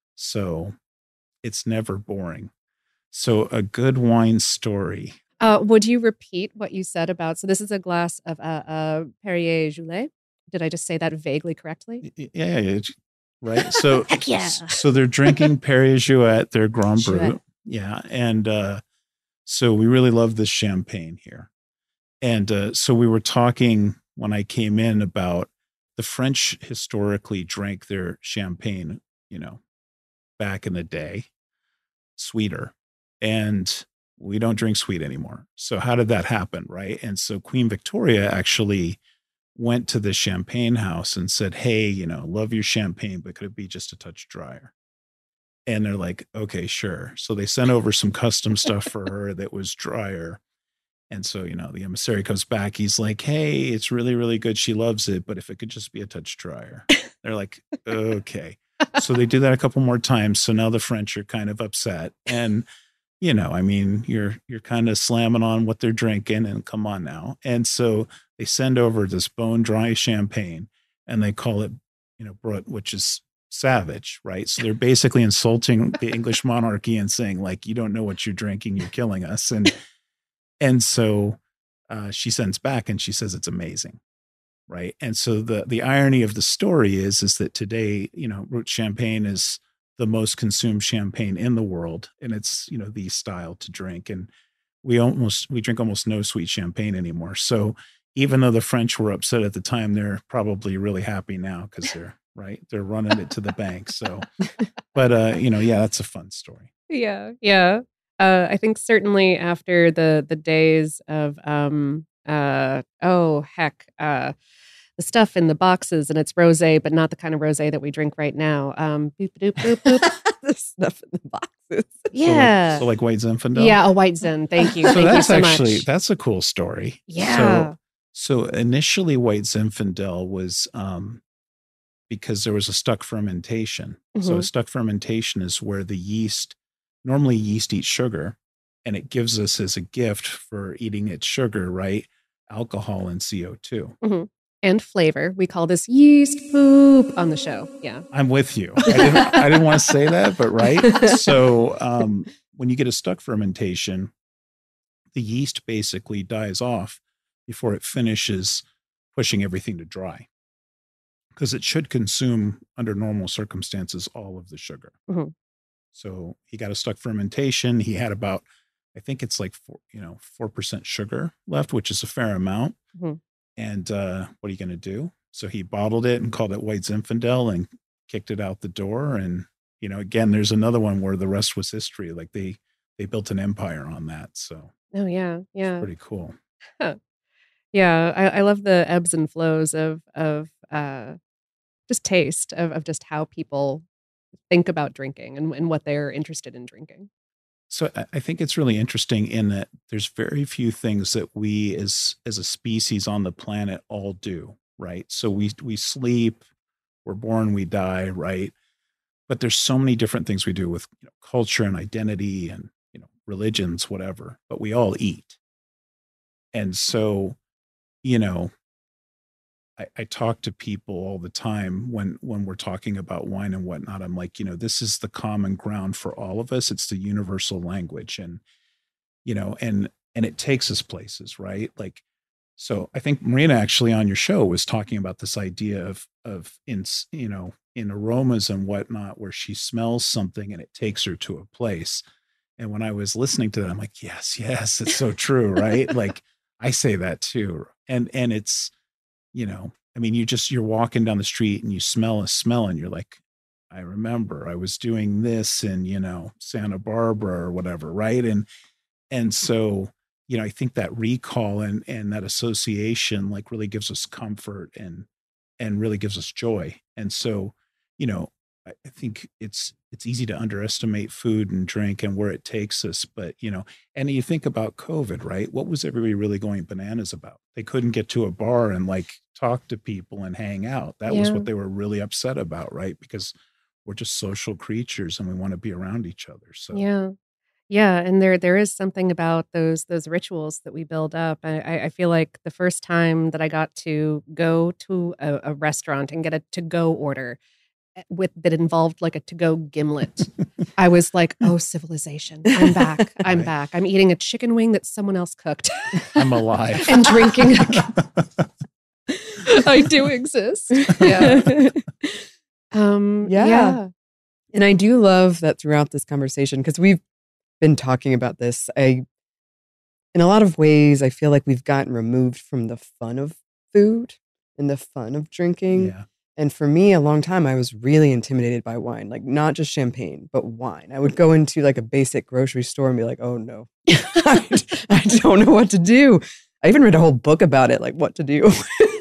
[SPEAKER 9] So it's never boring. So a good wine story.
[SPEAKER 7] Uh, would you repeat what you said about? So this is a glass of uh, uh, Perrier Joulet. Did I just say that vaguely correctly?
[SPEAKER 9] Y- Yeah, yeah, it's- right. So
[SPEAKER 7] Heck yeah.
[SPEAKER 9] so they're drinking Perrier Jouet, their Grand Brut.
[SPEAKER 7] Jouet.
[SPEAKER 9] Yeah, and uh, so we really love this champagne here. And uh, so we were talking when I came in about the French historically drank their champagne, you know, back in the day, sweeter. And we don't drink sweet anymore. So how did that happen, right? And so Queen Victoria actually went to the champagne house and said, hey, you know, love your champagne, but could it be just a touch drier? And they're like, okay, sure. So they sent over some custom stuff for her that was drier. And so, you know, the emissary comes back. He's like, hey, it's really, really good. She loves it. But if it could just be a touch drier. They're like, okay. So they do that a couple more times. So now the French are kind of upset. And, you know, I mean, you're you're kind of slamming on what they're drinking and come on now. And so they send over this bone dry champagne and they call it, you know, Brut, which is savage, right? So they're basically insulting the English monarchy and saying, like, you don't know what you're drinking. You're killing us. And And so uh, she sends back and she says it's amazing, right? And so the the irony of the story is is that today, you know, Brut champagne is the most consumed champagne in the world, and it's, you know, the style to drink. And we almost we drink almost no sweet champagne anymore. So even though the French were upset at the time, they're probably really happy now because they're right, they're running it to the bank. So, but uh, you know, yeah, that's a fun story.
[SPEAKER 7] Yeah, yeah. Uh, I think certainly after the the days of um uh oh heck uh the stuff in the boxes and it's rosé, but not the kind of rosé that we drink right now. Um, boop doop boop boop.
[SPEAKER 10] The stuff in the boxes.
[SPEAKER 7] Yeah,
[SPEAKER 9] So like, so like White Zinfandel.
[SPEAKER 7] yeah. A white Zen. Thank you.
[SPEAKER 9] So
[SPEAKER 7] Thank you
[SPEAKER 9] that's
[SPEAKER 7] so
[SPEAKER 9] actually
[SPEAKER 7] much.
[SPEAKER 9] that's a cool story.
[SPEAKER 7] Yeah.
[SPEAKER 9] So, so initially, White Zinfandel was um, because there was a stuck fermentation. So a
[SPEAKER 7] Mhm.
[SPEAKER 9] stuck fermentation is where the yeast, normally yeast eats sugar, and it gives us as a gift for eating its sugar, right? Alcohol and C O two.
[SPEAKER 7] Mhm. And flavor. We call this yeast poop on the show. Yeah.
[SPEAKER 9] I'm with you. I didn't, I didn't want to say that, but right. So um, when you get a stuck fermentation, the yeast basically dies off before it finishes pushing everything to dry. because it should consume under normal circumstances all of the sugar.
[SPEAKER 7] Mhm.
[SPEAKER 9] So he got a stuck fermentation. He had about, I think it's like four, you know, four percent sugar left, which is a fair amount.
[SPEAKER 7] Mhm.
[SPEAKER 9] And uh, what are you going to do? So he bottled it and called it White Zinfandel and kicked it out the door. And, you know, again, there's another one where the rest was history. Like they, they built an empire on that. So
[SPEAKER 7] Oh yeah, yeah.
[SPEAKER 9] pretty cool.
[SPEAKER 7] Huh. Yeah, I, I love the ebbs and flows of of uh, just taste of of just how people think about drinking and, and what they're interested in drinking.
[SPEAKER 9] So I- I think it's really interesting in that there's very few things that we as as a species on the planet all do, right? So we we sleep, we're born, we die, right? But there's so many different things we do with, you know, culture and identity and, you know, religions, whatever. But we all eat, and so, you know, I, I talk to people all the time when when we're talking about wine and whatnot. I'm like, you know, this is the common ground for all of us. It's the universal language, and you know, and and it takes us places, right? Like, so I think Marina actually on your show was talking about this idea of of in s- you know in aromas and whatnot, where she smells something and it takes her to a place. And when I was listening to that, I'm like, yes, yes, it's so true, right? Like I say that too, and and it's, you know, I mean, you just, you're walking down the street and you smell a smell and you're like, I remember I was doing this in, you know, Santa Barbara or whatever. Right. And, and so, you know, I think that recall and, and that association like really gives us comfort and, and really gives us joy. And so, you know, I, I think it's, it's easy to underestimate food and drink and where it takes us. But, you know, and you think about COVID, right? What was everybody really going bananas about? They couldn't get to a bar and like talk to people and hang out. That was
[SPEAKER 7] Yeah.
[SPEAKER 9] what they were really upset about, right? Because we're just social creatures and we want to be around each other. So
[SPEAKER 7] Yeah. Yeah, and there there is something about those those rituals that we build up. I, I I feel like the first time that I got to go to a, a restaurant and get a to go order eh, with that involved like a to go gimlet, I was like, "Oh, civilization! I'm back! I'm
[SPEAKER 9] Right.
[SPEAKER 7] back! I'm eating a chicken wing that someone else cooked
[SPEAKER 9] I'm alive.
[SPEAKER 7] and drinking. A, I do exist."
[SPEAKER 10] Yeah.
[SPEAKER 7] um.
[SPEAKER 10] Yeah.
[SPEAKER 7] Yeah.
[SPEAKER 10] And I do love that throughout this conversation, because we've been talking about this. I, in a lot of ways, I feel like we've gotten removed from the fun of food and the fun of drinking.
[SPEAKER 9] Yeah.
[SPEAKER 10] And for me, a long time, I was really intimidated by wine, like not just champagne, but wine. I would go into like a basic grocery store and be like, oh no, I, I don't know what to do. I even read a whole book about it, like what to do.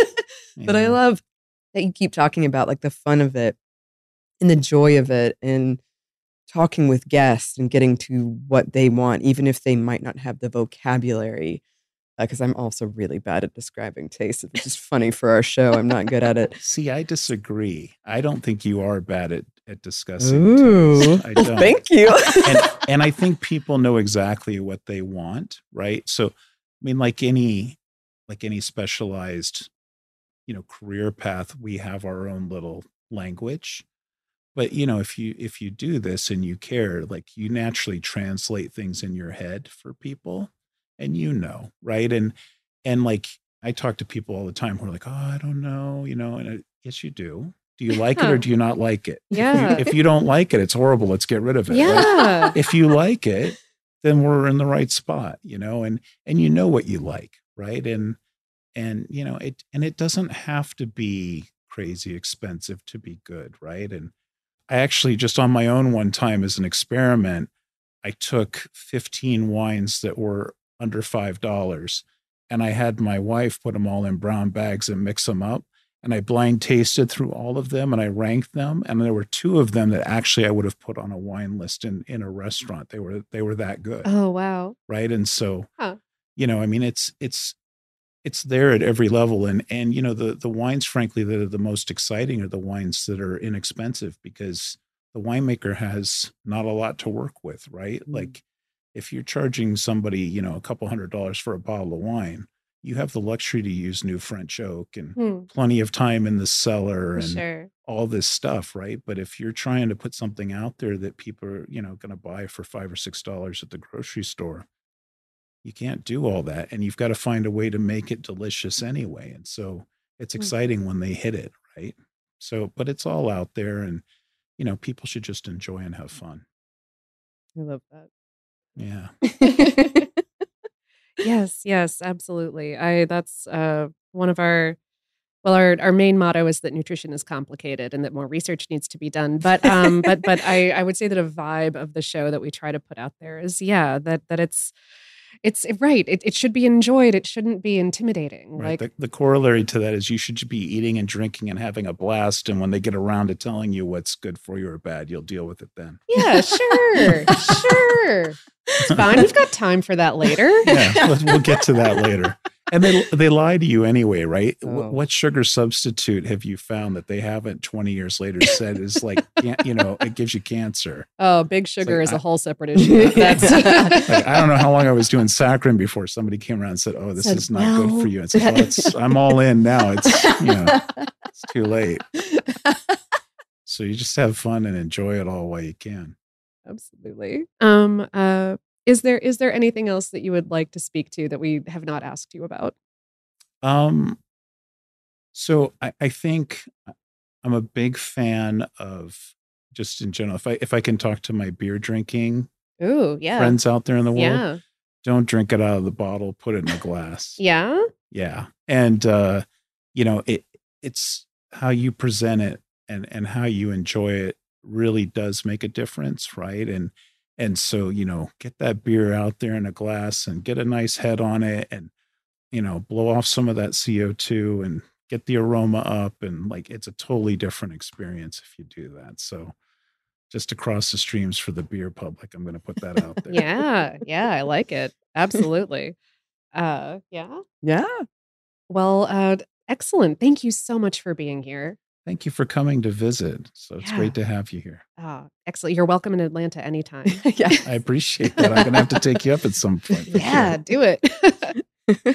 [SPEAKER 10] But I
[SPEAKER 9] Yeah.
[SPEAKER 10] love that you keep talking about like the fun of it and the joy of it and talking with guests and getting to what they want, even if they might not have the vocabulary. Because I'm also really bad at describing taste, which is funny for our show. I'm not good at it.
[SPEAKER 9] See, I disagree. I don't think you are bad at, at discussing
[SPEAKER 10] Ooh,
[SPEAKER 9] taste. I don't.
[SPEAKER 10] thank you.
[SPEAKER 9] and, and I think people know exactly what they want, right? So, I mean, like any, like any specialized, you know, career path, we have our own little language. But you know, if you if you do this and you care, like you naturally translate things in your head for people, and you know, right? And and like I talk to people all the time who are like, oh, I don't know, you know, and I, yes, you do. Do you like it
[SPEAKER 7] Huh.
[SPEAKER 9] or do you not like it? If you-
[SPEAKER 7] Yeah.
[SPEAKER 9] If you, don't like it, it's horrible. Let's get rid of it. right?
[SPEAKER 7] Yeah.
[SPEAKER 9] If you like it, then we're in the right spot, you know, and and you know what you like, right? And and you know it, and it doesn't have to be crazy expensive to be good, right? And I actually just on my own one time as an experiment, I took fifteen wines that were under five dollars and I had my wife put them all in brown bags and mix them up. And I blind tasted through all of them and I ranked them. And there were two of them that actually I would have put on a wine list in, in a restaurant. They were, they were that good.
[SPEAKER 7] Oh wow.
[SPEAKER 9] Right. And so,
[SPEAKER 7] Huh.
[SPEAKER 9] you know, I mean, it's, it's, it's there at every level. And, and, you know, the, the wines, frankly, that are the most exciting are the wines that are inexpensive because the winemaker has not a lot to work with, right?
[SPEAKER 10] Mm.
[SPEAKER 9] Like if you're charging somebody, you know, a couple hundred dollars for a bottle of wine, you have the luxury to use new French oak and
[SPEAKER 7] Hmm.
[SPEAKER 9] plenty of time in the cellar
[SPEAKER 7] For
[SPEAKER 9] and
[SPEAKER 7] sure.
[SPEAKER 9] all this stuff, right? But if you're trying to put something out there that people are, you know, going to buy for five or six dollars at the grocery store, you can't do all that. And you've got to find a way to make it delicious anyway. And so it's
[SPEAKER 7] Hmm.
[SPEAKER 9] exciting when they hit it, right? So, but it's all out there, and, you know, people should just enjoy and have fun.
[SPEAKER 7] I love that.
[SPEAKER 9] Yeah.
[SPEAKER 7] Yes, yes, absolutely. I that's uh, one of our well, our our main motto is that nutrition is complicated and that more research needs to be done. But um, but but I I would say that a vibe of the show that we try to put out there is yeah that that it's it's right. It it should be enjoyed. It shouldn't be intimidating.
[SPEAKER 9] Right.
[SPEAKER 7] Like
[SPEAKER 9] The, the corollary to that is you should be eating and drinking and having a blast. And when they get around to telling you what's good for you or bad, you'll deal with it then.
[SPEAKER 7] yeah, sure, sure. It's fine. We've got time for that later.
[SPEAKER 9] Yeah, we'll, we'll get to that later. And they they lie to you anyway, right?
[SPEAKER 10] Oh.
[SPEAKER 9] What, what sugar substitute have you found that they haven't twenty years later said is like, can- you know, it gives you cancer?
[SPEAKER 7] Oh, big sugar
[SPEAKER 9] like,
[SPEAKER 7] is a
[SPEAKER 9] I-
[SPEAKER 7] whole separate issue. That's
[SPEAKER 9] Like, I don't know how long I was doing saccharin before somebody came around and said, "Oh, this
[SPEAKER 7] Said,
[SPEAKER 9] is not good
[SPEAKER 7] well.
[SPEAKER 9] for you." It's like, well, it's, I'm all in now. It's you know, it's too late. So you just have fun and enjoy it all while you can.
[SPEAKER 7] absolutely. Um. Uh. Is there is there anything else that you would like to speak to that we have not asked you about?
[SPEAKER 9] Um. So I, I think I'm a big fan of just in general. If I if I can talk to my beer drinking
[SPEAKER 7] Ooh, yeah.
[SPEAKER 9] friends out there in the world,
[SPEAKER 7] Yeah.
[SPEAKER 9] don't drink it out of the bottle. Put it in a glass.
[SPEAKER 7] Yeah.
[SPEAKER 9] Yeah. And uh, you know, it it's how you present it and and how you enjoy it really does make a difference, right? And and so, you know, get that beer out there in a glass and get a nice head on it and, you know, blow off some of that C O two and get the aroma up. And like, it's a totally different experience if you do that. So just across the streams for the beer public, I'm going to put that out there.
[SPEAKER 7] Yeah. Yeah. I like it. Absolutely. Uh. Yeah.
[SPEAKER 10] Yeah.
[SPEAKER 7] Well. Uh. Excellent. Thank you so much for being here.
[SPEAKER 9] Thank you for coming to visit. So it's
[SPEAKER 7] Yeah.
[SPEAKER 9] great to have you here.
[SPEAKER 7] Ah, excellent. You're welcome in Atlanta anytime.
[SPEAKER 10] Yeah.
[SPEAKER 9] I appreciate that. I'm going to have to take you up at some point. for
[SPEAKER 7] yeah.
[SPEAKER 9] sure.
[SPEAKER 7] Do it.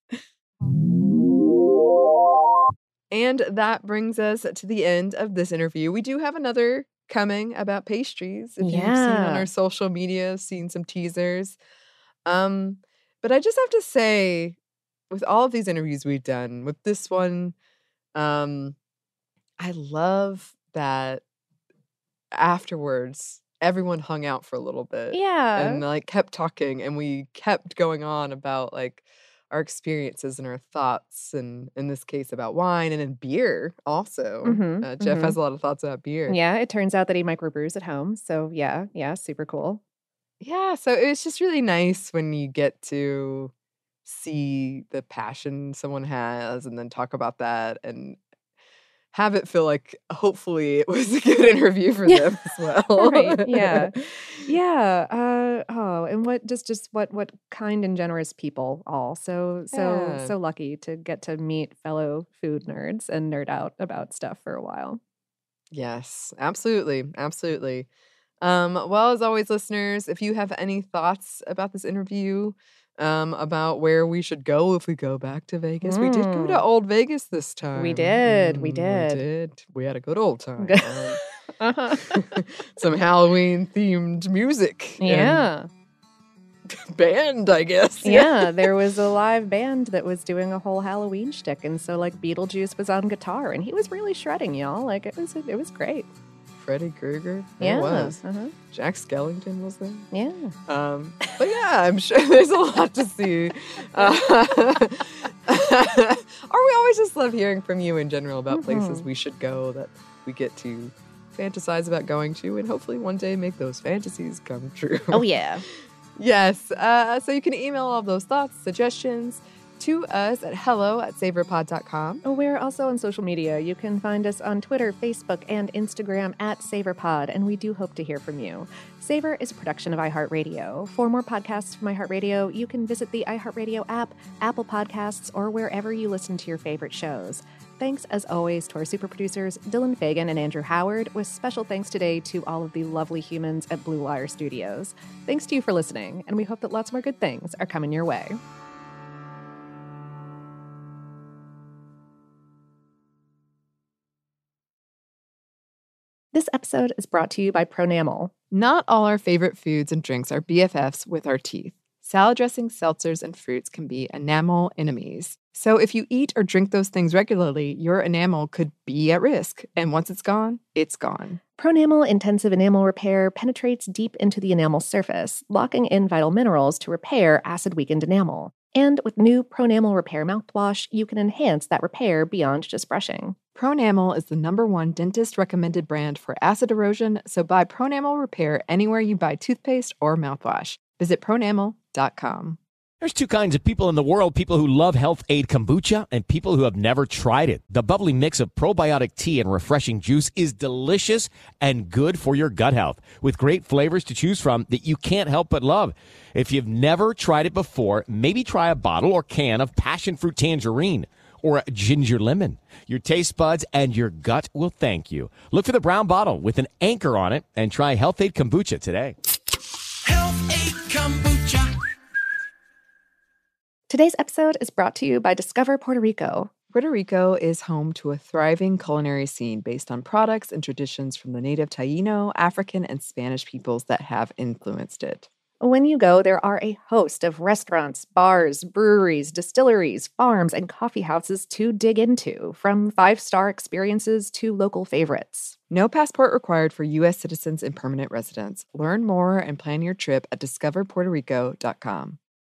[SPEAKER 10] And that brings us to the end of this interview. We do have another coming about pastries. If you've seen on
[SPEAKER 7] Yeah.
[SPEAKER 10] our social media, seen some teasers. Um, but I just have to say, with all of these interviews we've done, with this one, um, I love that afterwards everyone hung out for a little bit
[SPEAKER 1] Yeah.
[SPEAKER 10] and like kept talking, and we kept going on about like our experiences and our thoughts, and in this case about wine and in beer also.
[SPEAKER 1] Mhm,
[SPEAKER 10] Uh, Jeff
[SPEAKER 1] mhm.
[SPEAKER 10] has a lot of thoughts about beer.
[SPEAKER 1] Yeah, it turns out that he microbrews at home. So yeah, yeah, super cool.
[SPEAKER 10] Yeah, so it's just really nice when you get to see the passion someone has and then talk about that and have it feel like hopefully it was a good interview for
[SPEAKER 1] Yeah.
[SPEAKER 10] them as well.
[SPEAKER 1] Right, yeah. Yeah. Uh oh, and what just just what what kind and generous people all. So so
[SPEAKER 10] Yeah.
[SPEAKER 1] so lucky to get to meet fellow food nerds and nerd out about stuff for a while.
[SPEAKER 10] Yes, absolutely. Absolutely. Um, well, as always, listeners, if you have any thoughts about this interview, um, about where we should go if we go back to Vegas, we did go to
[SPEAKER 1] Mm.
[SPEAKER 10] Old Vegas this time.
[SPEAKER 1] We did, we
[SPEAKER 10] Mm,
[SPEAKER 1] did.
[SPEAKER 10] We did. We had a good old time.
[SPEAKER 1] Good.
[SPEAKER 10] Um,
[SPEAKER 1] Uh-huh.
[SPEAKER 10] some Halloween themed music. and
[SPEAKER 1] Yeah.
[SPEAKER 10] band, I guess.
[SPEAKER 1] Yeah, there was a live band that was doing a whole Halloween shtick, and so like Beetlejuice was on guitar, and he was really shredding, y'all. Like it was, it was great.
[SPEAKER 10] Freddie Krueger.
[SPEAKER 1] Yeah,
[SPEAKER 10] It was.
[SPEAKER 1] uh-huh.
[SPEAKER 10] Jack Skellington was there.
[SPEAKER 1] Yeah.
[SPEAKER 10] Um, but yeah, I'm sure there's a lot to see. Uh, or we always just love hearing from you in general about places
[SPEAKER 1] Mhm.
[SPEAKER 10] we should go that we get to fantasize about going to, and hopefully one day make those fantasies come true.
[SPEAKER 1] Oh yeah.
[SPEAKER 10] Yes. Uh, so you can email all of those thoughts, suggestions to us at hello at savorpod dot com.
[SPEAKER 1] Oh, we're also on social media. You can find us on Twitter, Facebook, and Instagram at SavorPod, and we do hope to hear from you. Savor is a production of iHeartRadio. For more podcasts from iHeartRadio, you can visit the iHeartRadio app, Apple Podcasts, or wherever you listen to your favorite shows. Thanks, as always, to our super producers, Dylan Fagan and Andrew Howard, with special thanks today to all of the lovely humans at Blue Wire Studios. Thanks to you for listening, and we hope that lots more good things are coming your way. This episode is brought to you by Pronamel.
[SPEAKER 2] Not all our favorite foods and drinks are B F Fs with our teeth. Salad dressing, seltzers, and fruits can be enamel enemies. So if you eat or drink those things regularly, your enamel could be at risk. And once it's gone, it's gone.
[SPEAKER 1] Pronamel Intensive Enamel Repair penetrates deep into the enamel surface, locking in vital minerals to repair acid-weakened enamel. And with new Pronamel Repair mouthwash, you can enhance that repair beyond just brushing.
[SPEAKER 2] Pronamel is the number one dentist-recommended brand for acid erosion, so buy Pronamel Repair anywhere you buy toothpaste or mouthwash. Visit pronamel dot com.
[SPEAKER 12] There's two kinds of people in the world, people who love Health Aid Kombucha and people who have never tried it. The bubbly mix of probiotic tea and refreshing juice is delicious and good for your gut health, with great flavors to choose from that you can't help but love. If you've never tried it before, maybe try a bottle or can of passion fruit tangerine or ginger lemon. Your taste buds and your gut will thank you. Look for the brown bottle with an anchor on it and try Health Aid Kombucha today.
[SPEAKER 4] Health Aid Kombucha.
[SPEAKER 1] Today's episode is brought to you by Discover Puerto Rico.
[SPEAKER 2] Puerto Rico is home to a thriving culinary scene based on products and traditions from the native Taíno, African, and Spanish peoples that have influenced it.
[SPEAKER 1] When you go, there are a host of restaurants, bars, breweries, distilleries, farms, and coffee houses to dig into, from five-star experiences to local favorites.
[SPEAKER 2] No passport required for U S citizens and permanent residents. Learn more and plan your trip at discover puerto rico dot com.